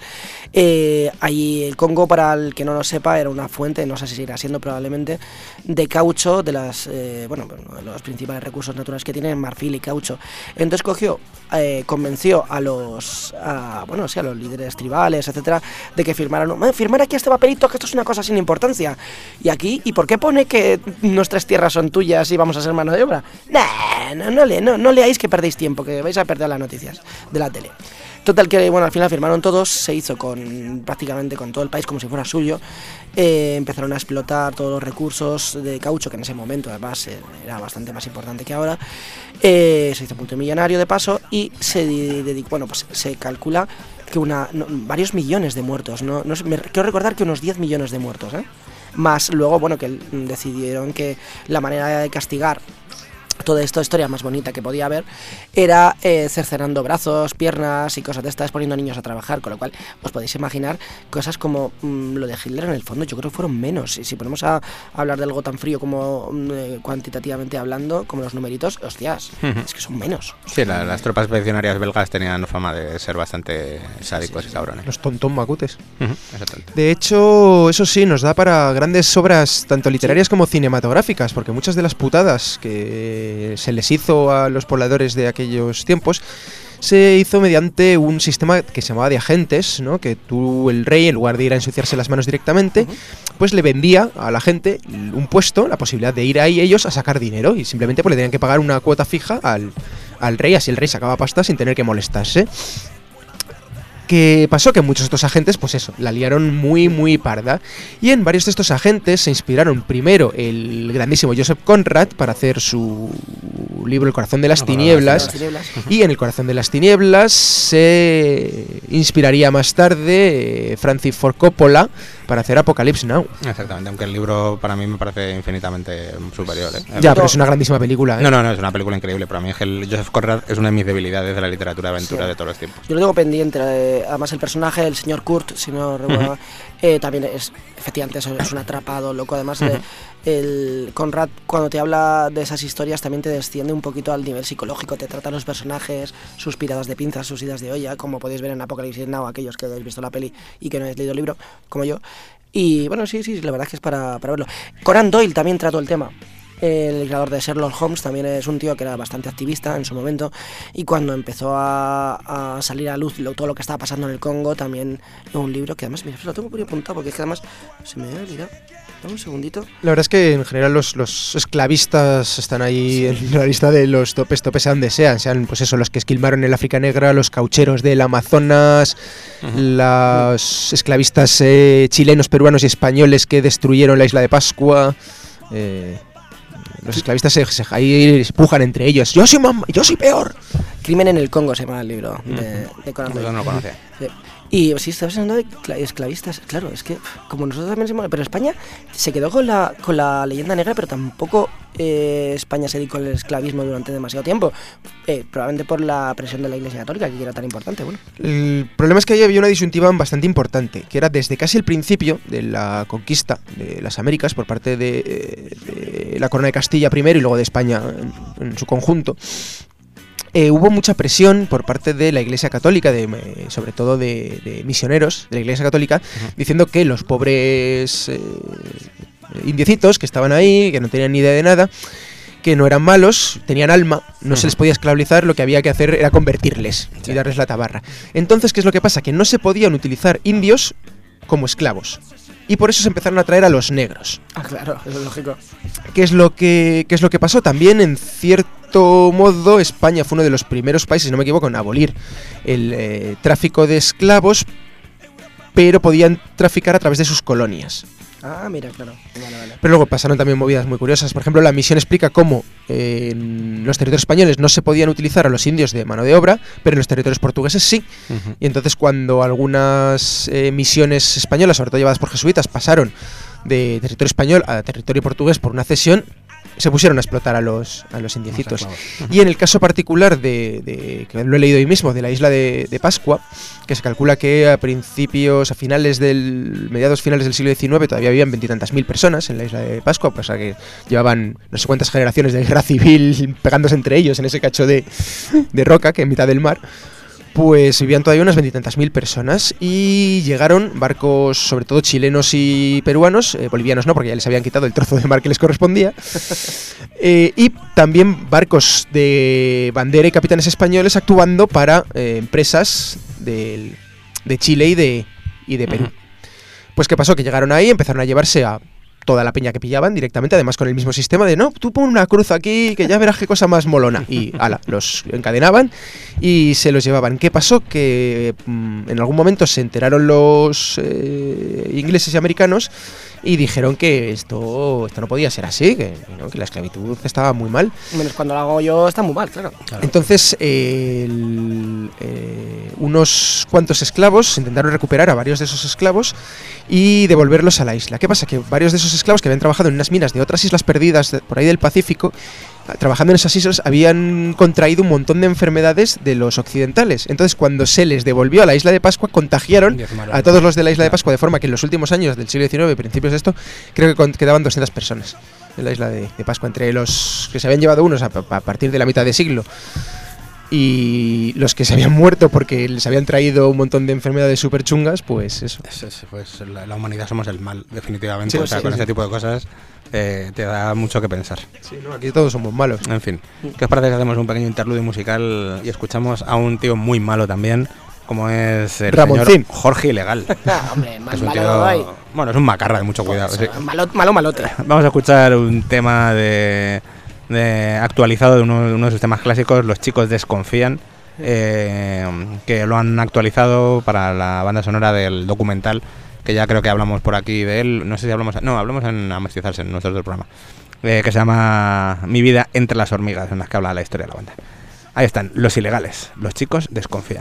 Ahí el Congo, para el que no lo sepa, era una fuente, no sé si seguirá siendo probablemente, de caucho, de los principales recursos naturales que tienen, marfil y caucho. Entonces convenció a los líderes tribales, etcétera, de que firmar aquí este papelito, que esto es una cosa sin importancia. ¿Y por qué pone que nuestras tierras son tuyas y vamos a ser mano de obra? No leáis, que perdéis tiempo, que vais a perder las noticias de la tele. Total que, al final firmaron todos, se hizo prácticamente con todo el país como si fuera suyo. Empezaron a explotar todos los recursos de caucho, que en ese momento además era bastante más importante que ahora. Se hizo multimillonario de paso y se calcula que varios millones de muertos, quiero recordar que unos 10 millones de muertos, más luego, que decidieron que la manera de castigar toda esta historia más bonita que podía haber era cercenando brazos, piernas y cosas de estas, poniendo a niños a trabajar, con lo cual os podéis imaginar cosas como lo de Hitler. En el fondo yo creo que fueron menos, y si ponemos a hablar de algo tan frío como cuantitativamente hablando, como los numeritos, hostias, es que son menos. Sí, las tropas expedicionarias belgas tenían fama de ser bastante sádicos y cabrones. Los tontón macutes. Exactamente. De hecho, eso sí, nos da para grandes obras tanto literarias como cinematográficas, porque muchas de las putadas que se les hizo a los pobladores de aquellos tiempos se hizo mediante un sistema que se llamaba de agentes, ¿no? Que el rey, en lugar de ir a ensuciarse las manos directamente, pues le vendía a la gente un puesto, la posibilidad de ir ahí ellos a sacar dinero, y simplemente pues le tenían que pagar una cuota fija al rey, así el rey sacaba pasta sin tener que molestarse. ¿Qué pasó? Que muchos de estos agentes, pues eso, la liaron muy, muy parda. Y en varios de estos agentes se inspiraron primero el grandísimo Joseph Conrad para hacer su libro El corazón de las tinieblas. Y en El corazón de las tinieblas se inspiraría más tarde Francis Ford Coppola para hacer Apocalypse Now. Exactamente, aunque el libro para mí me parece infinitamente superior. Ya, pero es una grandísima película. No, es una película increíble. Para mí Joseph Conrad es una de mis debilidades de la literatura de aventura de todos los tiempos. Yo lo tengo pendiente. Además el personaje, el señor Kurt, si no recuerdo, también efectivamente es un atrapado loco. Además el Conrad, cuando te habla de esas historias, también te desciende un poquito al nivel psicológico, te trata a los personajes, sus piradas de pinzas, sus idas de olla, como podéis ver en Apocalypse Now, aquellos que habéis visto la peli y que no habéis leído el libro, como yo. Y bueno, sí, la verdad es que es para verlo. Conan Doyle también trató el tema. El creador de Sherlock Holmes también es un tío que era bastante activista en su momento, y cuando empezó a salir a luz todo lo que estaba pasando en el Congo, también un libro que además, mira, lo tengo por ahí apuntado porque es que además se me había olvidado. Dame un segundito. La verdad es que en general los esclavistas están ahí en la lista de los topes a donde sean pues eso, los que esquilmaron en el África Negra, los caucheros del Amazonas, los esclavistas chilenos, peruanos y españoles que destruyeron la isla de Pascua. Los esclavistas ahí se empujan entre ellos. Yo soy peor. Crimen en el Congo se llama el libro de Conan Doyle. Yo no lo conocía. Sí. Y si estás hablando de esclavistas, claro, es que como nosotros también somos, pero España se quedó con la leyenda negra, pero tampoco España se dedicó al esclavismo durante demasiado tiempo, probablemente por la presión de la Iglesia Católica, que era tan importante. Bueno, el problema es que ahí había una disyuntiva bastante importante, que era desde casi el principio de la conquista de las Américas por parte de la Corona de Castilla primero y luego de España en su conjunto. hubo mucha presión por parte de la Iglesia Católica, sobre todo de misioneros de la Iglesia Católica, diciendo que los pobres indiecitos que estaban ahí, que no tenían ni idea de nada, que no eran malos, tenían alma, no se les podía esclavizar, lo que había que hacer era convertirles y darles la tabarra. Entonces, ¿qué es lo que pasa? Que no se podían utilizar indios como esclavos. Y por eso se empezaron a traer a los negros. Ah, claro, eso es lógico. ¿Qué es lo que pasó? También, en cierto modo, España fue uno de los primeros países, si no me equivoco, en abolir el tráfico de esclavos, pero podían traficar a través de sus colonias. Ah, mira, claro. Vale. Pero luego pasaron también movidas muy curiosas. Por ejemplo, la misión explica cómo en los territorios españoles no se podían utilizar a los indios de mano de obra, pero en los territorios portugueses sí. Y entonces, cuando algunas misiones españolas, sobre todo llevadas por jesuitas, pasaron de territorio español a territorio portugués por una cesión, se pusieron a explotar a los indiecitos. Y en el caso particular que lo he leído hoy mismo, de la isla de Pascua, que se calcula que a mediados finales del siglo XIX todavía vivían 20 y tantas mil personas en la isla de Pascua, pues que llevaban no sé cuántas generaciones de guerra civil pegándose entre ellos en ese cacho de roca que en mitad del mar. Pues vivían todavía unas 20 y tantas mil personas y llegaron barcos, sobre todo chilenos y peruanos, bolivianos no, porque ya les habían quitado el trozo de mar que les correspondía, y también barcos de bandera y capitanes españoles actuando para empresas de Chile y de Perú. Pues ¿qué pasó? Que llegaron ahí, empezaron a llevarse a toda la peña que pillaban directamente, además con el mismo sistema de no, tú pon una cruz aquí que ya verás qué cosa más molona, y ala, los encadenaban y se los llevaban. ¿Qué pasó? Que en algún momento se enteraron los ingleses y americanos y dijeron que esto no podía ser así, que la esclavitud estaba muy mal. Menos cuando lo hago yo está muy mal, claro. Entonces unos cuantos esclavos intentaron recuperar a varios de esos esclavos y devolverlos a la isla. ¿Qué pasa? Que varios de esos esclavos que habían trabajado en unas minas de otras islas perdidas por ahí del Pacífico, trabajando en esas islas, habían contraído un montón de enfermedades de los occidentales. Entonces, cuando se les devolvió a la isla de Pascua, contagiaron a todos los de la isla de Pascua, de forma que en los últimos años del siglo XIX, principios de esto, creo que quedaban 200 personas en la isla de Pascua, entre los que se habían llevado unos a partir de la mitad de siglo y los que se habían muerto porque les habían traído un montón de enfermedades súper chungas, pues eso. Pues la humanidad somos el mal, definitivamente. Sí, con ese tipo de cosas te da mucho que pensar. Sí, no, aquí todos somos malos. En fin, ¿qué os parece que hacemos un pequeño interludio musical y escuchamos a un tío muy malo también, como es el Ramoncín. Señor Jorge Ilegal? Hombre, más es un malo tío, no hay. Bueno, es un macarra de mucho cuidado. Sí. Malote. Vamos a escuchar un tema actualizado de uno de sus temas clásicos, Los chicos desconfían, que lo han actualizado para la banda sonora del documental, que ya creo que hablamos por aquí de él. No sé si hablamos en Amestizarse, en nuestro otro programa, que se llama Mi vida entre las hormigas, en las que habla la historia de la banda. Ahí están, Los Ilegales, Los chicos desconfían.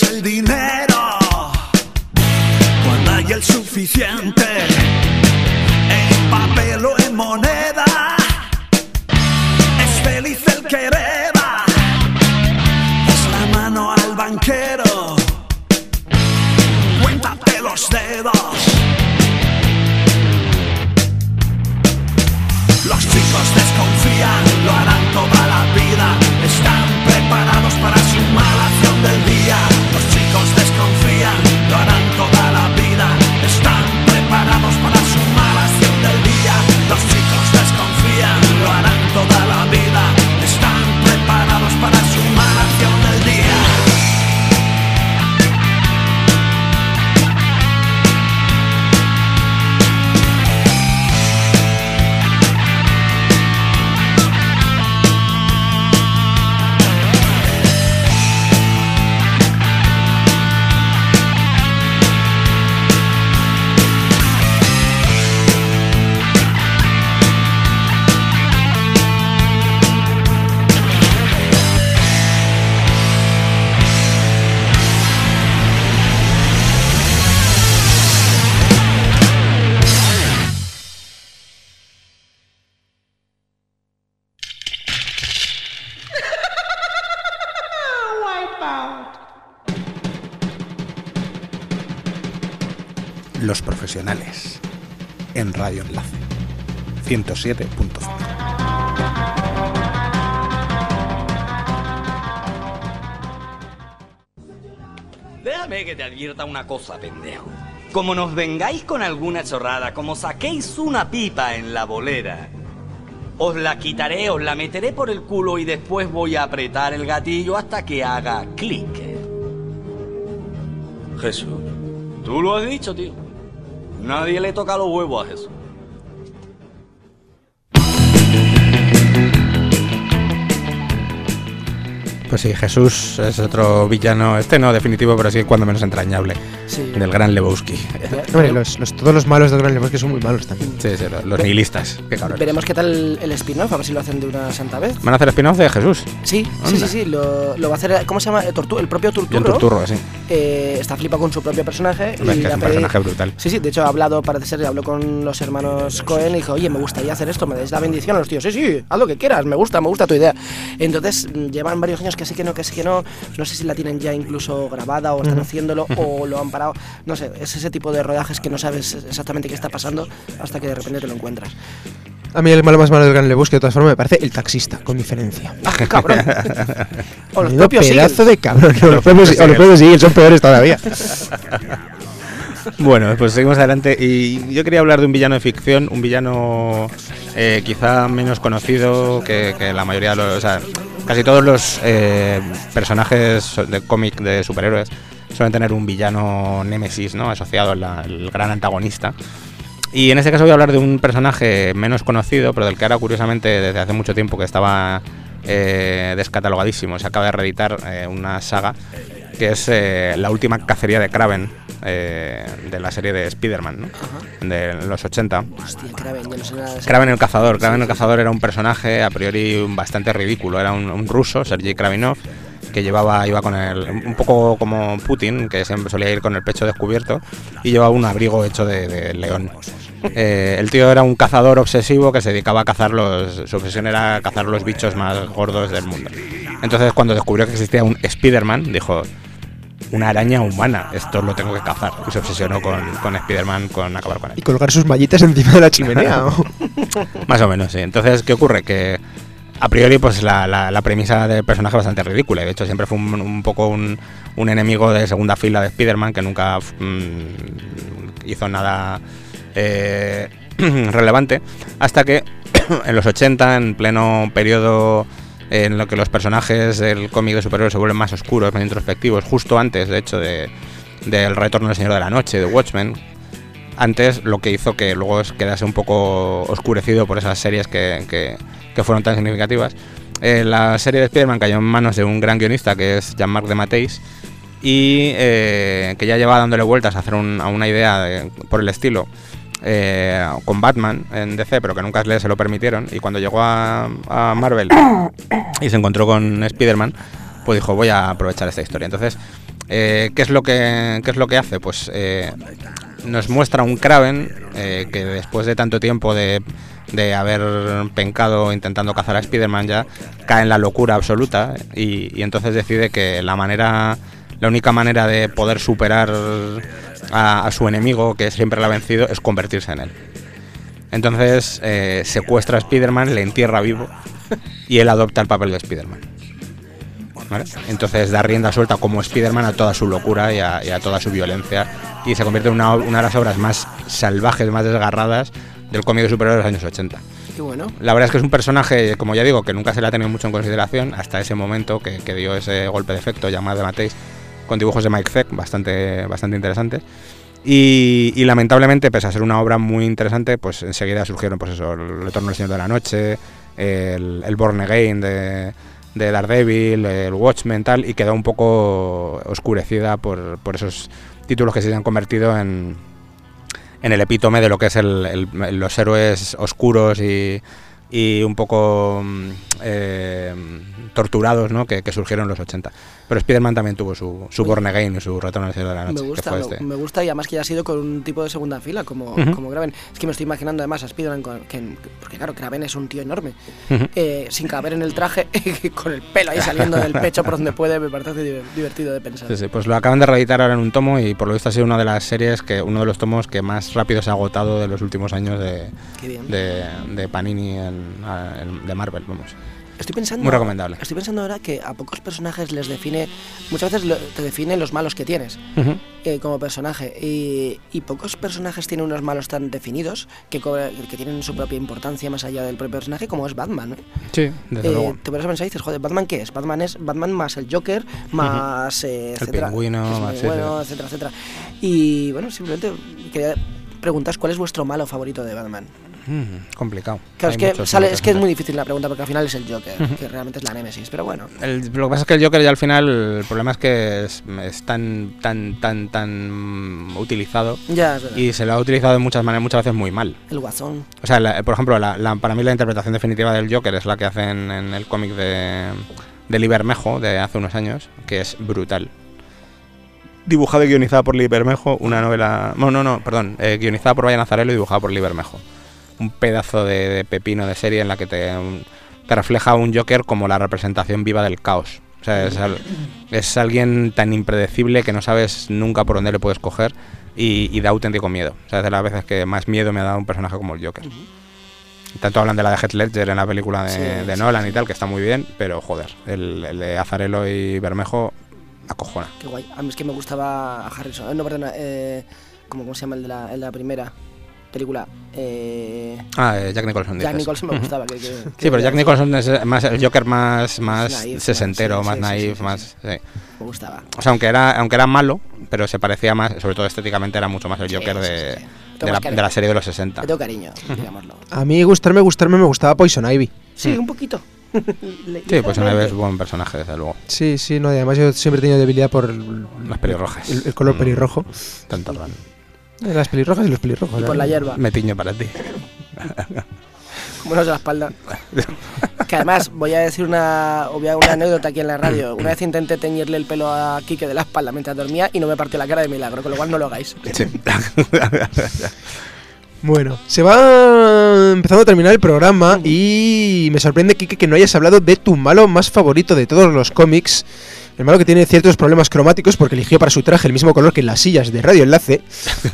es el dinero, cuando hay el suficiente, en papel o en moneda, es feliz el que hereda. Das la mano al banquero, cuéntate los dedos. Los chicos desconfían, lo harán toda la vida. Están preparados para su mala acción del día. Los chicos desconfían, lo harán toda la vida. Están preparados para su mala acción del día. Los chicos desconfían, lo harán toda la vida. Están preparados para su mala acción del día. Los profesionales en Radio Enlace 107.0. Déjame que te advierta una cosa, pendejo. Como nos vengáis con alguna chorrada, como saquéis una pipa en la bolera, os la quitaré, os la meteré por el culo y después voy a apretar el gatillo hasta que haga clic. Jesús, tú lo has dicho, tío. Nadie le toca los huevos a Jesús. Pues sí, Jesús es otro villano, no definitivo, pero sí cuando menos entrañable, Sí. del Gran Lebowski. Hombre, todos los malos del Gran Lebowski son muy malos también. Sí, los nihilistas, qué cabrones. Veremos qué tal el spin-off, a ver si lo hacen de una santa vez. ¿Van a hacer spin-off de Jesús? Sí, Anda. sí, lo va a hacer, ¿cómo se llama? El propio Turturro. John Turturro, sí. Está flipado con su propio personaje. Hombre, que es un personaje brutal. Sí, de hecho parece ser, habló con los hermanos Cohen y dijo, oye, me gustaría hacer esto, me dais la bendición a los tíos. Sí, haz lo que quieras, me gusta tu idea. Entonces, llevan varios años que sí que no, no sé si la tienen ya incluso grabada o están haciéndolo o lo han parado, no sé, es ese tipo de rodajes que no sabes exactamente qué está pasando hasta que de repente te lo encuentras. A mí el malo más malo del Gran Lebowski, de todas formas, me parece el taxista, con diferencia. ¡Ah, cabrón! O los Menudo propios pedazo Eagles. de cabrón. O los propios Eagles son peores todavía. Bueno, pues seguimos adelante y yo quería hablar de un villano de ficción, un villano quizá menos conocido que la mayoría de los... O sea, casi todos los personajes de cómic de superhéroes suelen tener un villano némesis, ¿no? Asociado al gran antagonista. Y en este caso voy a hablar de un personaje menos conocido, pero del que ahora curiosamente desde hace mucho tiempo que estaba descatalogadísimo. Se acaba de reeditar una saga que es la última cacería de Kraven, de la serie de Spider-Man, ¿no? De los 80. Hostia, Kraven, yo no sé nada de eso. Kraven el Cazador. Kraven el Cazador era un personaje a priori bastante ridículo. Era un ruso, Sergei Kravinov, que iba con un poco como Putin, que siempre solía ir con el pecho descubierto, y llevaba un abrigo hecho de león. El tío era un cazador obsesivo que se dedicaba a cazar su obsesión era cazar los bichos más gordos del mundo. Entonces, cuando descubrió que existía un Spider-Man, dijo: una araña humana, esto lo tengo que cazar. Y se obsesionó con Spider-Man, con acabar con él. Y colgar sus mallitas encima de la chimenea. ¿O? Más o menos, sí. Entonces, ¿qué ocurre? Que a priori, pues la premisa del personaje es bastante ridícula. De hecho, siempre fue un poco un enemigo de segunda fila de Spider-Man, que nunca hizo nada relevante. Hasta que en los 80, en pleno periodo en lo que los personajes del cómic de superhéroes se vuelven más oscuros, más introspectivos, justo antes, de hecho, del retorno del Señor de la Noche, de Watchmen. Antes, lo que hizo que luego quedase un poco oscurecido por esas series que fueron tan significativas. La serie de Spider-Man cayó en manos de un gran guionista que es Jean-Marc Dematteis, y que ya llevaba dándole vueltas a hacer una idea por el estilo con Batman en DC, pero que nunca se lo permitieron. Y cuando llegó a Marvel y se encontró con Spider-Man, pues dijo: voy a aprovechar esta historia. Entonces ¿Qué es lo que hace? Pues nos muestra un Kraven que después de tanto tiempo de haber pencado intentando cazar a Spider-Man ya cae en la locura absoluta y entonces decide que la única manera de poder superar a su enemigo, que siempre lo ha vencido, es convertirse en él. Entonces secuestra a Spider-Man, le entierra vivo y él adopta el papel de Spider-Man. ¿Vale? Entonces da rienda suelta como Spider-Man a toda su locura y a toda su violencia y se convierte en una de las obras más salvajes, más desgarradas del cómic de superhéroes de los años 80. Qué bueno. La verdad es que es un personaje, como ya digo, que nunca se le ha tenido mucho en consideración hasta ese momento que dio ese golpe de efecto llamado de Mateis, con dibujos de Mike Zeck bastante interesantes. Y lamentablemente, pese a ser una obra muy interesante, pues enseguida surgieron pues eso, el Retorno del Señor de la Noche, el Born Again de Daredevil, el Watchmen, tal, y quedó un poco oscurecida por esos títulos que se han convertido en el epítome de lo que es los héroes oscuros y un poco torturados, ¿no? que surgieron en los 80. Pero Spider-Man también tuvo su Born Again y su Retorno al Señor de la Noche. Me gusta y además que ya ha sido con un tipo de segunda fila como Kraven. Es que me estoy imaginando además a Spider-Man porque claro, Kraven es un tío enorme, sin caber en el traje, con el pelo ahí saliendo del pecho por donde puede. Me parece divertido de pensar. Sí, pues lo acaban de reeditar ahora en un tomo y por lo visto ha sido una de las series, uno de los tomos que más rápido se ha agotado de los últimos años de Panini de Marvel, vamos. Muy recomendable. Estoy pensando ahora que a pocos personajes les define, muchas veces te define los malos que tienes como personaje y pocos personajes tienen unos malos tan definidos que tienen su propia importancia más allá del propio personaje, como es Batman, ¿no? Sí, desde luego. Te pones a pensar y dices, joder, ¿Batman qué es? Batman es Batman más el Joker, más el pingüino, etcétera. Y bueno, simplemente quería preguntar cuál es vuestro malo favorito de Batman. Complicado. Claro, es que es muy difícil la pregunta porque al final es el Joker, que realmente es la némesis, pero bueno. Lo que pasa es que el Joker ya al final, el problema es que es tan utilizado y se lo ha utilizado de muchas maneras, muchas veces muy mal. El Guasón. O sea, por ejemplo, para mí la interpretación definitiva del Joker es la que hacen en el cómic de Lee Bermejo de hace unos años, que es brutal. Dibujada y guionizada por Lee Bermejo, una novela... guionizada por Brian Azzarello y dibujada por Lee Bermejo. Un pedazo de pepino de serie en la que te refleja un Joker como la representación viva del caos. O sea, es alguien tan impredecible que no sabes nunca por dónde le puedes coger y da auténtico miedo. O sea, es de las veces que más miedo me ha dado un personaje como el Joker. Tanto hablan de la de Heath Ledger en la película de Nolan y tal, que está muy bien, pero joder, el de Azzarello y Bermejo acojona. Qué guay. A mí es que me gustaba Harrison. No, perdona, ¿cómo se llama el de la primera película? Jack Nicholson. Jack Nicholson me gustaba. Sí, pero Jack Nicholson es más el Joker más sesentero, más naif, más... Sí. Me gustaba. O sea, aunque era malo, pero se parecía más, sobre todo estéticamente, era mucho más el Joker de la serie de los 60. Le tengo cariño, digámoslo. A mí gustarme me gustaba Poison Ivy. Sí, un poquito. Sí, Poison Ivy es un buen personaje, desde luego. Sí, no, además yo siempre he tenido debilidad por las pelirrojas. El color pelirrojo. Tanto raro. Las pelirrojas y los pelirrojos. Y por la hierba. Me tiño para ti. Como los de la espalda. Que además, voy a decir una anécdota aquí en la radio. Una vez intenté teñirle el pelo a Quique de la espalda mientras dormía y no me partió la cara de milagro, con lo cual no lo hagáis. Sí. Bueno, se va empezando a terminar el programa y me sorprende, Quique, que no hayas hablado de tu malo más favorito de todos los cómics. El malo que tiene ciertos problemas cromáticos porque eligió para su traje el mismo color que las sillas de Radio Enlace.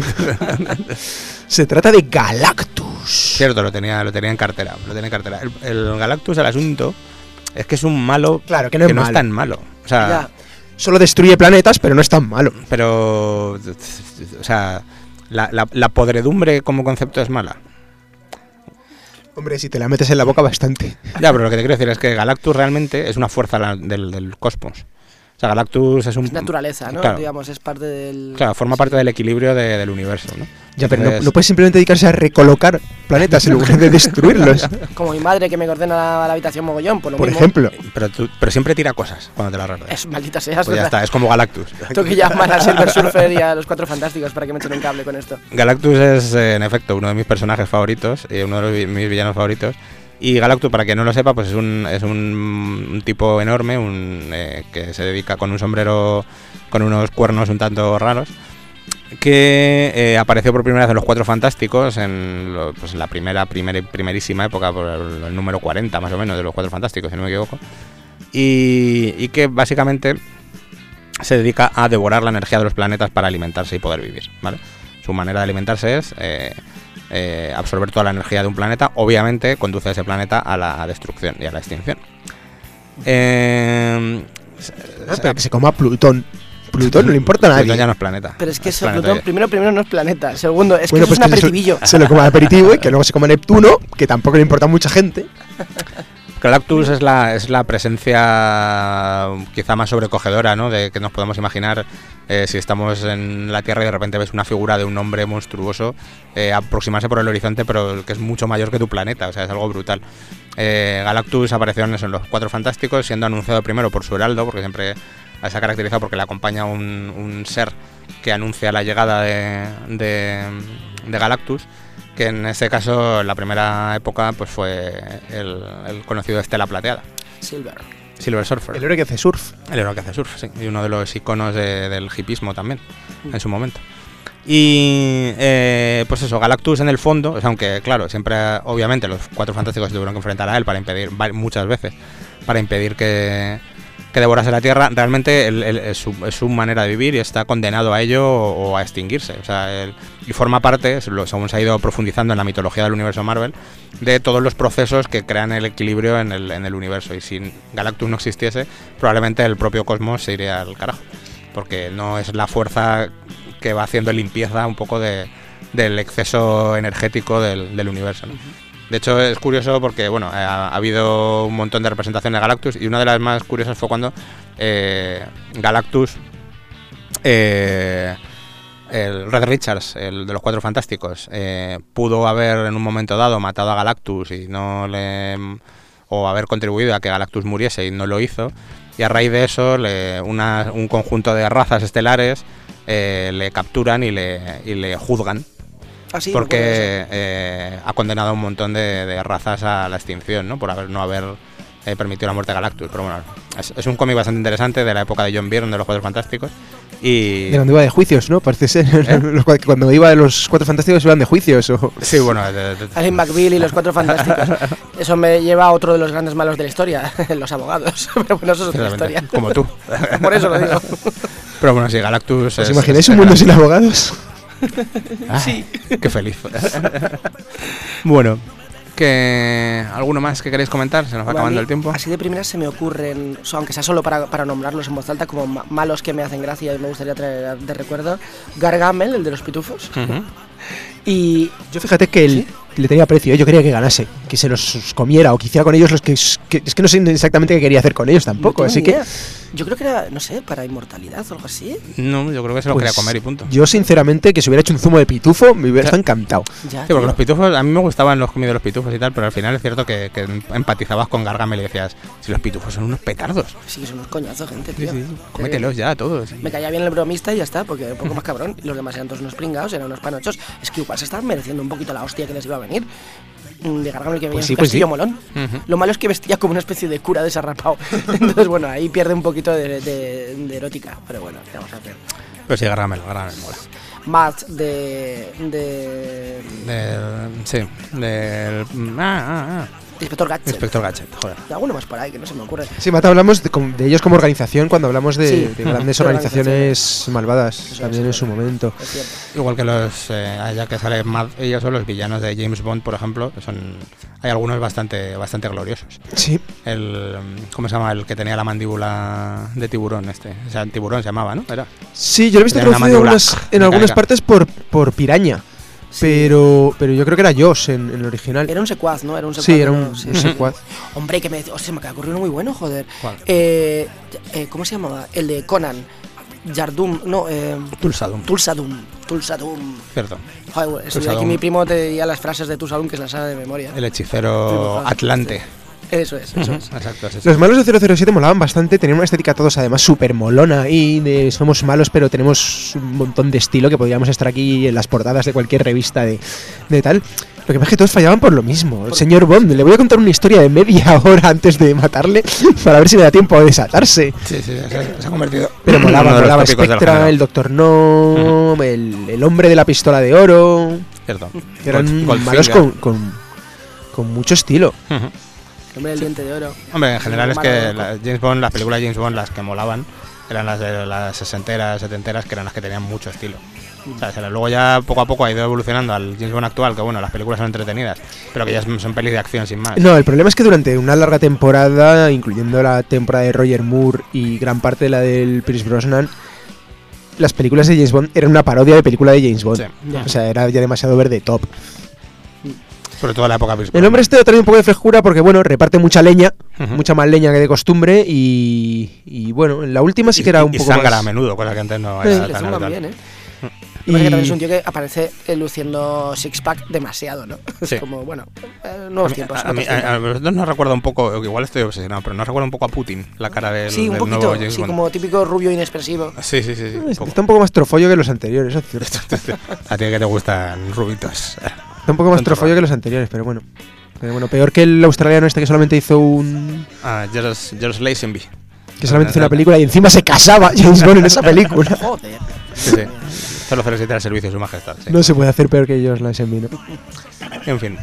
Se trata de Galactus. Cierto, lo tenía en cartera. El Galactus, el asunto es que es un malo, claro, que no es tan malo. O sea, ya. Solo destruye planetas, pero no es tan malo. Pero, o sea, la podredumbre como concepto es mala. Hombre, si te la metes en la boca, bastante. Ya, pero lo que te quiero decir es que Galactus realmente es una fuerza del cosmos. O sea, Galactus es naturaleza, ¿no? Claro, digamos, es parte del... Claro, forma parte del equilibrio del universo, ¿no? Ya, pero no puedes simplemente dedicarse a recolocar planetas en lugar de destruirlos. Como mi madre que me ordena la habitación mogollón, por mismo. Ejemplo. Pero siempre tira cosas cuando te las recuerdas. Es maldita sea. Pues ya está, es como Galactus. Tengo que llamar a Silver Surfer y a los Cuatro Fantásticos para que me echen un cable con esto. Galactus es, en efecto, uno de mis personajes favoritos y uno de mis villanos favoritos. Y Galactus, para quien no lo sepa, pues es un tipo enorme, que se dedica con un sombrero con unos cuernos un tanto raros, que apareció por primera vez en los Cuatro Fantásticos pues en la primerísima época, por el número 40 más o menos de los Cuatro Fantásticos, si no me equivoco, y que básicamente se dedica a devorar la energía de los planetas para alimentarse y poder vivir, ¿vale? Su manera de alimentarse es absorber toda la energía de un planeta. Obviamente conduce a ese planeta a la destrucción y a la extinción. Pero que se coma Plutón. Plutón no le importa a nadie. Plutón ya no es planeta. Pero es que es Plutón, primero no es planeta. Segundo, es que Bueno, eso es un aperitivillo. Se lo coma de aperitivo y que luego se coma Neptuno, que tampoco le importa a mucha gente. Galactus es la presencia quizá más sobrecogedora, ¿no? De que nos podemos imaginar si estamos en la Tierra y de repente ves una figura de un hombre monstruoso aproximarse por el horizonte, pero que es mucho mayor que tu planeta, o sea, es algo brutal. Galactus apareció en los Cuatro Fantásticos, siendo anunciado primero por su heraldo, porque siempre se ha caracterizado porque le acompaña un ser que anuncia la llegada de Galactus, que en este caso, en la primera época, pues fue el conocido Estela Plateada. Silver Surfer. El héroe que hace surf. El héroe que hace surf, sí. Y uno de los iconos del hipismo también, en su momento. Y pues eso, Galactus en el fondo, o sea, aunque claro, siempre, obviamente, los Cuatro Fantásticos tuvieron que enfrentar a él muchas veces, para impedir que devorase la Tierra. Realmente es su manera de vivir y está condenado a ello o a extinguirse. O sea, y forma parte, según se ha ido profundizando en la mitología del universo Marvel, de todos los procesos que crean el equilibrio en el universo. Y si Galactus no existiese, probablemente el propio cosmos se iría al carajo, porque no es la fuerza que va haciendo limpieza un poco del exceso energético del universo, ¿no? De hecho, es curioso porque bueno, ha habido un montón de representaciones de Galactus, y una de las más curiosas fue cuando Galactus, el Red Richards, el de los Cuatro Fantásticos, pudo haber en un momento dado matado a Galactus o haber contribuido a que Galactus muriese y no lo hizo, y a raíz de eso un conjunto de razas estelares le capturan y le juzgan. Ah, sí, porque ha condenado a un montón de razas a la extinción, ¿no? Por no haber permitido la muerte de Galactus. Pero bueno, es un cómic bastante interesante de la época de John Byrne, de los Cuatro Fantásticos. Y de cuando iba de juicios, ¿no? Parece ser. Cuando iba de los Cuatro Fantásticos iban de juicios. Sí, bueno. Alec McBeal y los Cuatro Fantásticos. Eso me lleva a otro de los grandes malos de la historia, los abogados. Pero bueno, eso es otra historia. Como tú. Por eso lo digo. Pero bueno, sí, Galactus. ¿Os imagináis un mundo sin abogados? Sí. Qué feliz. Bueno, ¿alguno más que queréis comentar? Se nos va acabando el tiempo. Así de primeras se me ocurren, aunque sea solo para nombrarlos en voz alta, como malos que me hacen gracia y me gustaría traer de recuerdo. Gargamel, el de los pitufos. Y yo fíjate que le tenía precio, yo quería que ganase, que se los comiera o que hiciera con ellos los que es que no sé exactamente qué quería hacer con ellos tampoco, no así que yo creo que era, no sé, para inmortalidad o algo así. No, yo creo que se lo quería comer y punto. Yo sinceramente que si hubiera hecho un zumo de pitufo me hubiera estado encantado. Ya, sí, porque los pitufos, a mí me gustaban los cómics de los pitufos y tal, pero al final es cierto que empatizabas con Gargamel y decías, si los pitufos son unos petardos. Sí, son unos coñazos, gente, tío. Sí. Cómetelos ya todos. Me caía bien el bromista y ya está, porque un poco más cabrón. Y los demás eran todos unos pringados, eran unos panochos. Es que igual se estaban mereciendo un poquito la hostia que les iba a venir. De Gargamel que venía en un castillo molón. Lo malo es que vestía como una especie de cura desarrapado. Entonces, bueno, ahí pierde un poquito de erótica. Pero bueno, ¿qué vamos a hacer? Pues sí, Gargamel mola. Matt Inspector Gadget. Inspector Gadget, joder. Y alguno más por ahí que no se me ocurre. Sí, Mata, hablamos de ellos como organización cuando hablamos de grandes organizaciones malvadas, eso también en su momento. Igual que ya que sale Matt, ellos son los villanos de James Bond, por ejemplo, que hay algunos bastante gloriosos. Sí. ¿Cómo se llama? El que tenía la mandíbula de tiburón O sea, tiburón se llamaba, ¿no? Sí, yo lo he visto traducido en algunas partes por piraña. Sí. Pero yo creo que era Josh en el original. Era un secuaz, ¿no? Era un secuaz. Sí, era un secuaz. Hombre, que se me acaba de ocurrir uno muy bueno, joder. ¿Cuál? ¿Cómo se llamaba? El de Conan. Yardum, no, Tulsadum. Cierto. Joder, Tulsadum. Aquí mi primo te decía las frases de Tulsadum, que es la saga de memoria. El hechicero Atlante. Eso es. Exacto, Los malos de 007 molaban bastante, tenían una estética todos además súper molona y somos malos pero tenemos un montón de estilo que podríamos estar aquí en las portadas de cualquier revista de tal. Lo que pasa es que todos fallaban por lo mismo. El señor Bond, le voy a contar una historia de media hora antes de matarle para ver si me da tiempo a desatarse. Sí, se ha convertido. Pero molaba uno de los tópicos del Spectra, género. el Doctor No, el hombre de la pistola de oro. Cierto. Que eran Goldfinger. malos con mucho estilo. Ujú. El hombre del diente de oro. Hombre, en general es que Malo, James Bond, las películas de James Bond, las que molaban, eran las de las sesenteras, setenteras, que eran las que tenían mucho estilo. O sea, luego ya poco a poco ha ido evolucionando al James Bond actual, que bueno, las películas son entretenidas, pero que ya son pelis de acción sin más. No, el problema es que durante una larga temporada, incluyendo la temporada de Roger Moore y gran parte de la del Pierce Brosnan, las películas de James Bond eran una parodia de película de James Bond. Sí. O sea, era ya demasiado ver de top. Sobre todo en la época Pierce El hombre este trae un poco de frescura porque, bueno, reparte mucha leña, Ujú. mucha más leña que de costumbre y bueno, en la última sí que era un y poco sangra más... a menudo, cosa que antes no Sí, era Le tan zumban habitual. bien, Lo que pasa es que también es un Y... tío que aparece luciendo six-pack demasiado, ¿no? Sí. Es como, bueno, nuevos tiempos. A mí, otros tiempos. a vosotros nos recuerda un poco, igual estoy obsesionado, pero nos recuerda un poco a Putin, la cara del, Sí, un del poquito, nuevo James sí, Bond. como típico rubio inexpresivo. Sí, un poco. Está un poco más trofollo que los anteriores, eso es cierto. A ti que te gustan rubitos. Está un poco más Tonto trofollo raro. que los anteriores, pero bueno. Peor que el australiano este que solamente hizo George Lazenby. que solamente hizo una película y encima se casaba James Bond en esa película. Joder. Sí. Solo felicita el servicio de su majestad. Sí. No se puede hacer peor que George Lazenby, ¿no? En fin.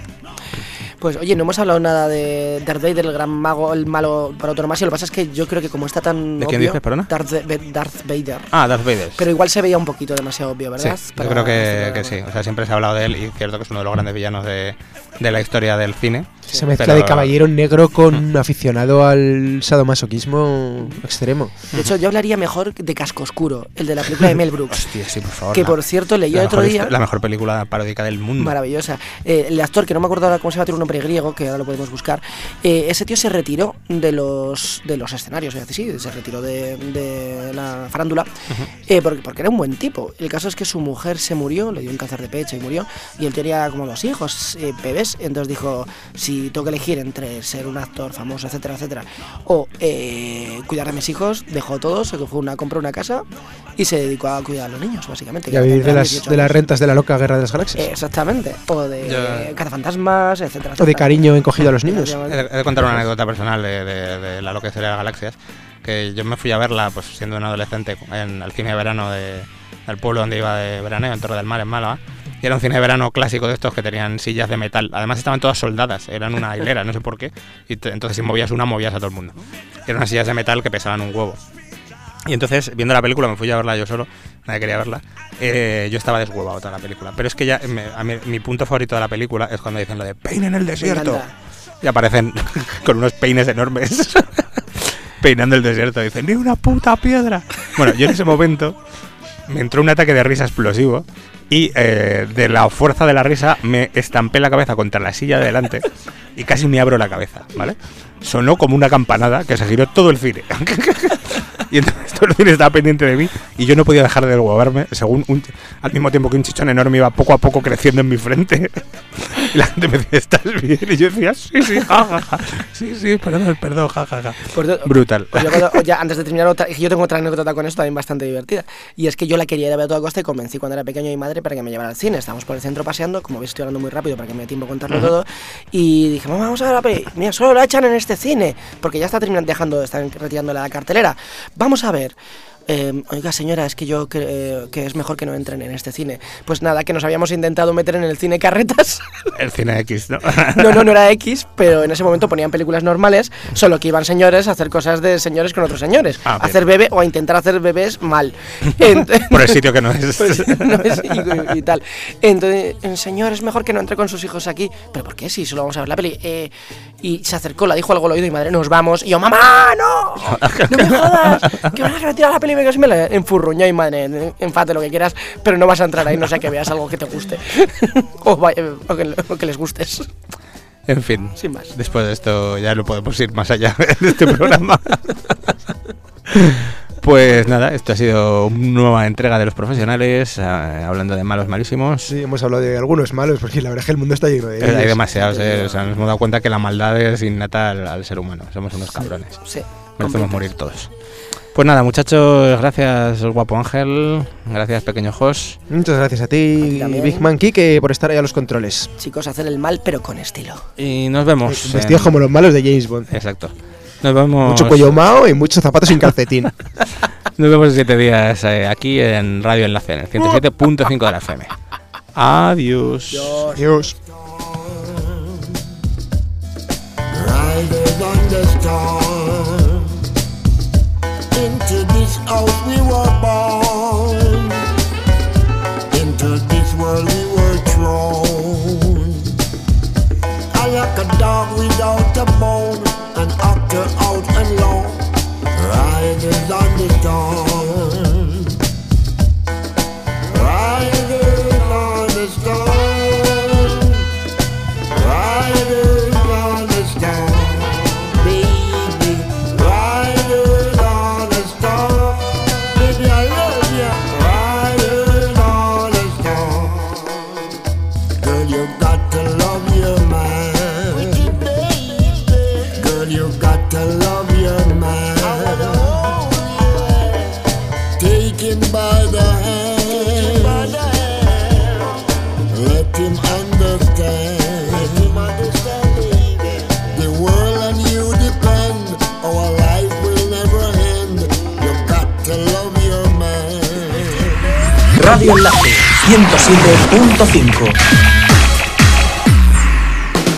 Pues oye, no hemos hablado nada de Darth Vader, el gran mago, el malo por autonomía. Lo que pasa es que yo creo que como está tan ¿De quién obvio, dices, perdona? Darth Vader. Ah, Darth Vader. Pero igual se veía un poquito demasiado obvio, Sí, ¿verdad? yo creo que sí. O sea, siempre se ha hablado de él y es cierto que es uno de los grandes villanos de la historia del cine. Esa mezcla Pero- de caballero negro con aficionado al sadomasoquismo extremo. De hecho, yo hablaría mejor de Casco Oscuro, el de la película de Mel Brooks. Hostia, sí, por favor. Que por cierto, leí el otro día. La mejor película paródica del mundo. Maravillosa. El actor, que no me acuerdo ahora cómo se llama, tiene un nombre griego, que ahora lo podemos buscar. Ese tío se retiró de los escenarios, es decir, sí, se retiró de la farándula, porque era un buen tipo. El caso es que su mujer se murió, le dio un cáncer de pecho y murió, y él tenía como 2 hijos, bebés, entonces dijo, si tengo que elegir entre ser un actor famoso, etcétera, etcétera, o cuidar a mis hijos, dejó todo, se compró una casa y se dedicó a cuidar a los niños, básicamente. Y a vivir de las rentas de la loca guerra de las galaxias. Exactamente, o de cazafantasmas, etcétera, O de etcétera. cariño encogido a los niños. He de contar una anécdota personal de la loca historia de las galaxias. Que yo me fui a verla, pues siendo un adolescente, en el cine de verano del pueblo donde iba de veraneo, en Torre del Mar, en Málaga. Y era un cine de verano clásico de estos que tenían sillas de metal. Además estaban todas soldadas, eran una hilera, no sé por qué. Y entonces si movías una, movías a todo el mundo. Y eran unas sillas de metal que pesaban un huevo. Y entonces, viendo la película, me fui a verla yo solo, nadie quería verla. Yo estaba deshuevado toda la película. Pero es que ya, mi punto favorito de la película es cuando dicen lo de peine en el desierto. encanta. Y aparecen con unos peines enormes peinando el desierto. Dicen, ¡ni una puta piedra! Bueno, yo en ese momento me entró un ataque de risa explosivo y de la fuerza de la risa me estampé la cabeza contra la silla de delante y casi me abro la cabeza, ¿vale? Sonó como una campanada que se giró todo el cine. Y entonces todo el cine estaba pendiente de mí y yo no podía dejar de deshuevarme según al mismo tiempo que un chichón enorme iba poco a poco creciendo en mi frente. Y la gente me decía, ¿estás bien? Y yo decía, sí, jajaja. Sí, perdón, jajaja. Brutal. Pues yo ya antes de terminar, yo tengo otra anécdota con esto también bastante divertida. Y es que yo la quería ir a ver a toda costa y convencí cuando era pequeño a mi madre para que me llevara al cine. Estábamos por el centro paseando, como veis estoy hablando muy rápido para que me dé tiempo a contarlo todo. Y dije, vamos a ver la peli. Mira, solo la echan en este cine, porque ya está terminando, están retirándole la cartelera. Vamos a ver. Oiga señora, es que yo creo que es mejor que no entren en este cine. Pues nada, que nos habíamos intentado meter en el cine Carretas. El cine X, ¿no? No era X, pero en ese momento ponían películas normales, solo que iban señores a hacer cosas de señores con otros señores. Ah, a hacer bebé o a intentar hacer bebés mal. Por el sitio que no es. No es y tal. Entonces, señor, es mejor que no entre con sus hijos aquí. ¿Pero por qué? Si solo vamos a ver la peli. Y se acercó, la dijo algo al oído y madre, nos vamos. Y yo, ¡mamá, no! ¡No me jodas! Que van a retirar la peli. Me la enfurruñó y madre, enfate lo que quieras, pero no vas a entrar ahí, no sé que veas algo que te guste. o que les gustes. En fin, Sin más. Después de esto ya no podemos ir más allá de este programa. Pues nada, esto ha sido una nueva entrega de Los Profesionales, hablando de malos malísimos. Sí, hemos hablado de algunos malos, porque la verdad es que el mundo está lleno de ellos. Hay demasiados, o sea, nos hemos dado cuenta que la maldad es innata al ser humano. Somos unos cabrones. Sí. Merecemos morir todos. Pues nada, muchachos, gracias guapo Ángel, gracias pequeño Jos. Muchas gracias a ti, Big Man Kike, por estar ahí a los controles. Chicos, hacer el mal pero con estilo. Y nos vemos. Vestidos como los malos de James Bond. Exacto. Nos vemos. Mucho cuello mao y muchos zapatos sin calcetín. Nos vemos en 7 días aquí en Radio Enlace, en el 107.5 de la FM. Adiós. Adiós. Into this house we were born, into this world we were thrown. I like a dog without a bone, an actor out and lone, riders on the storm, riders on the storm, riders on the storm. Radio Enlace 107.5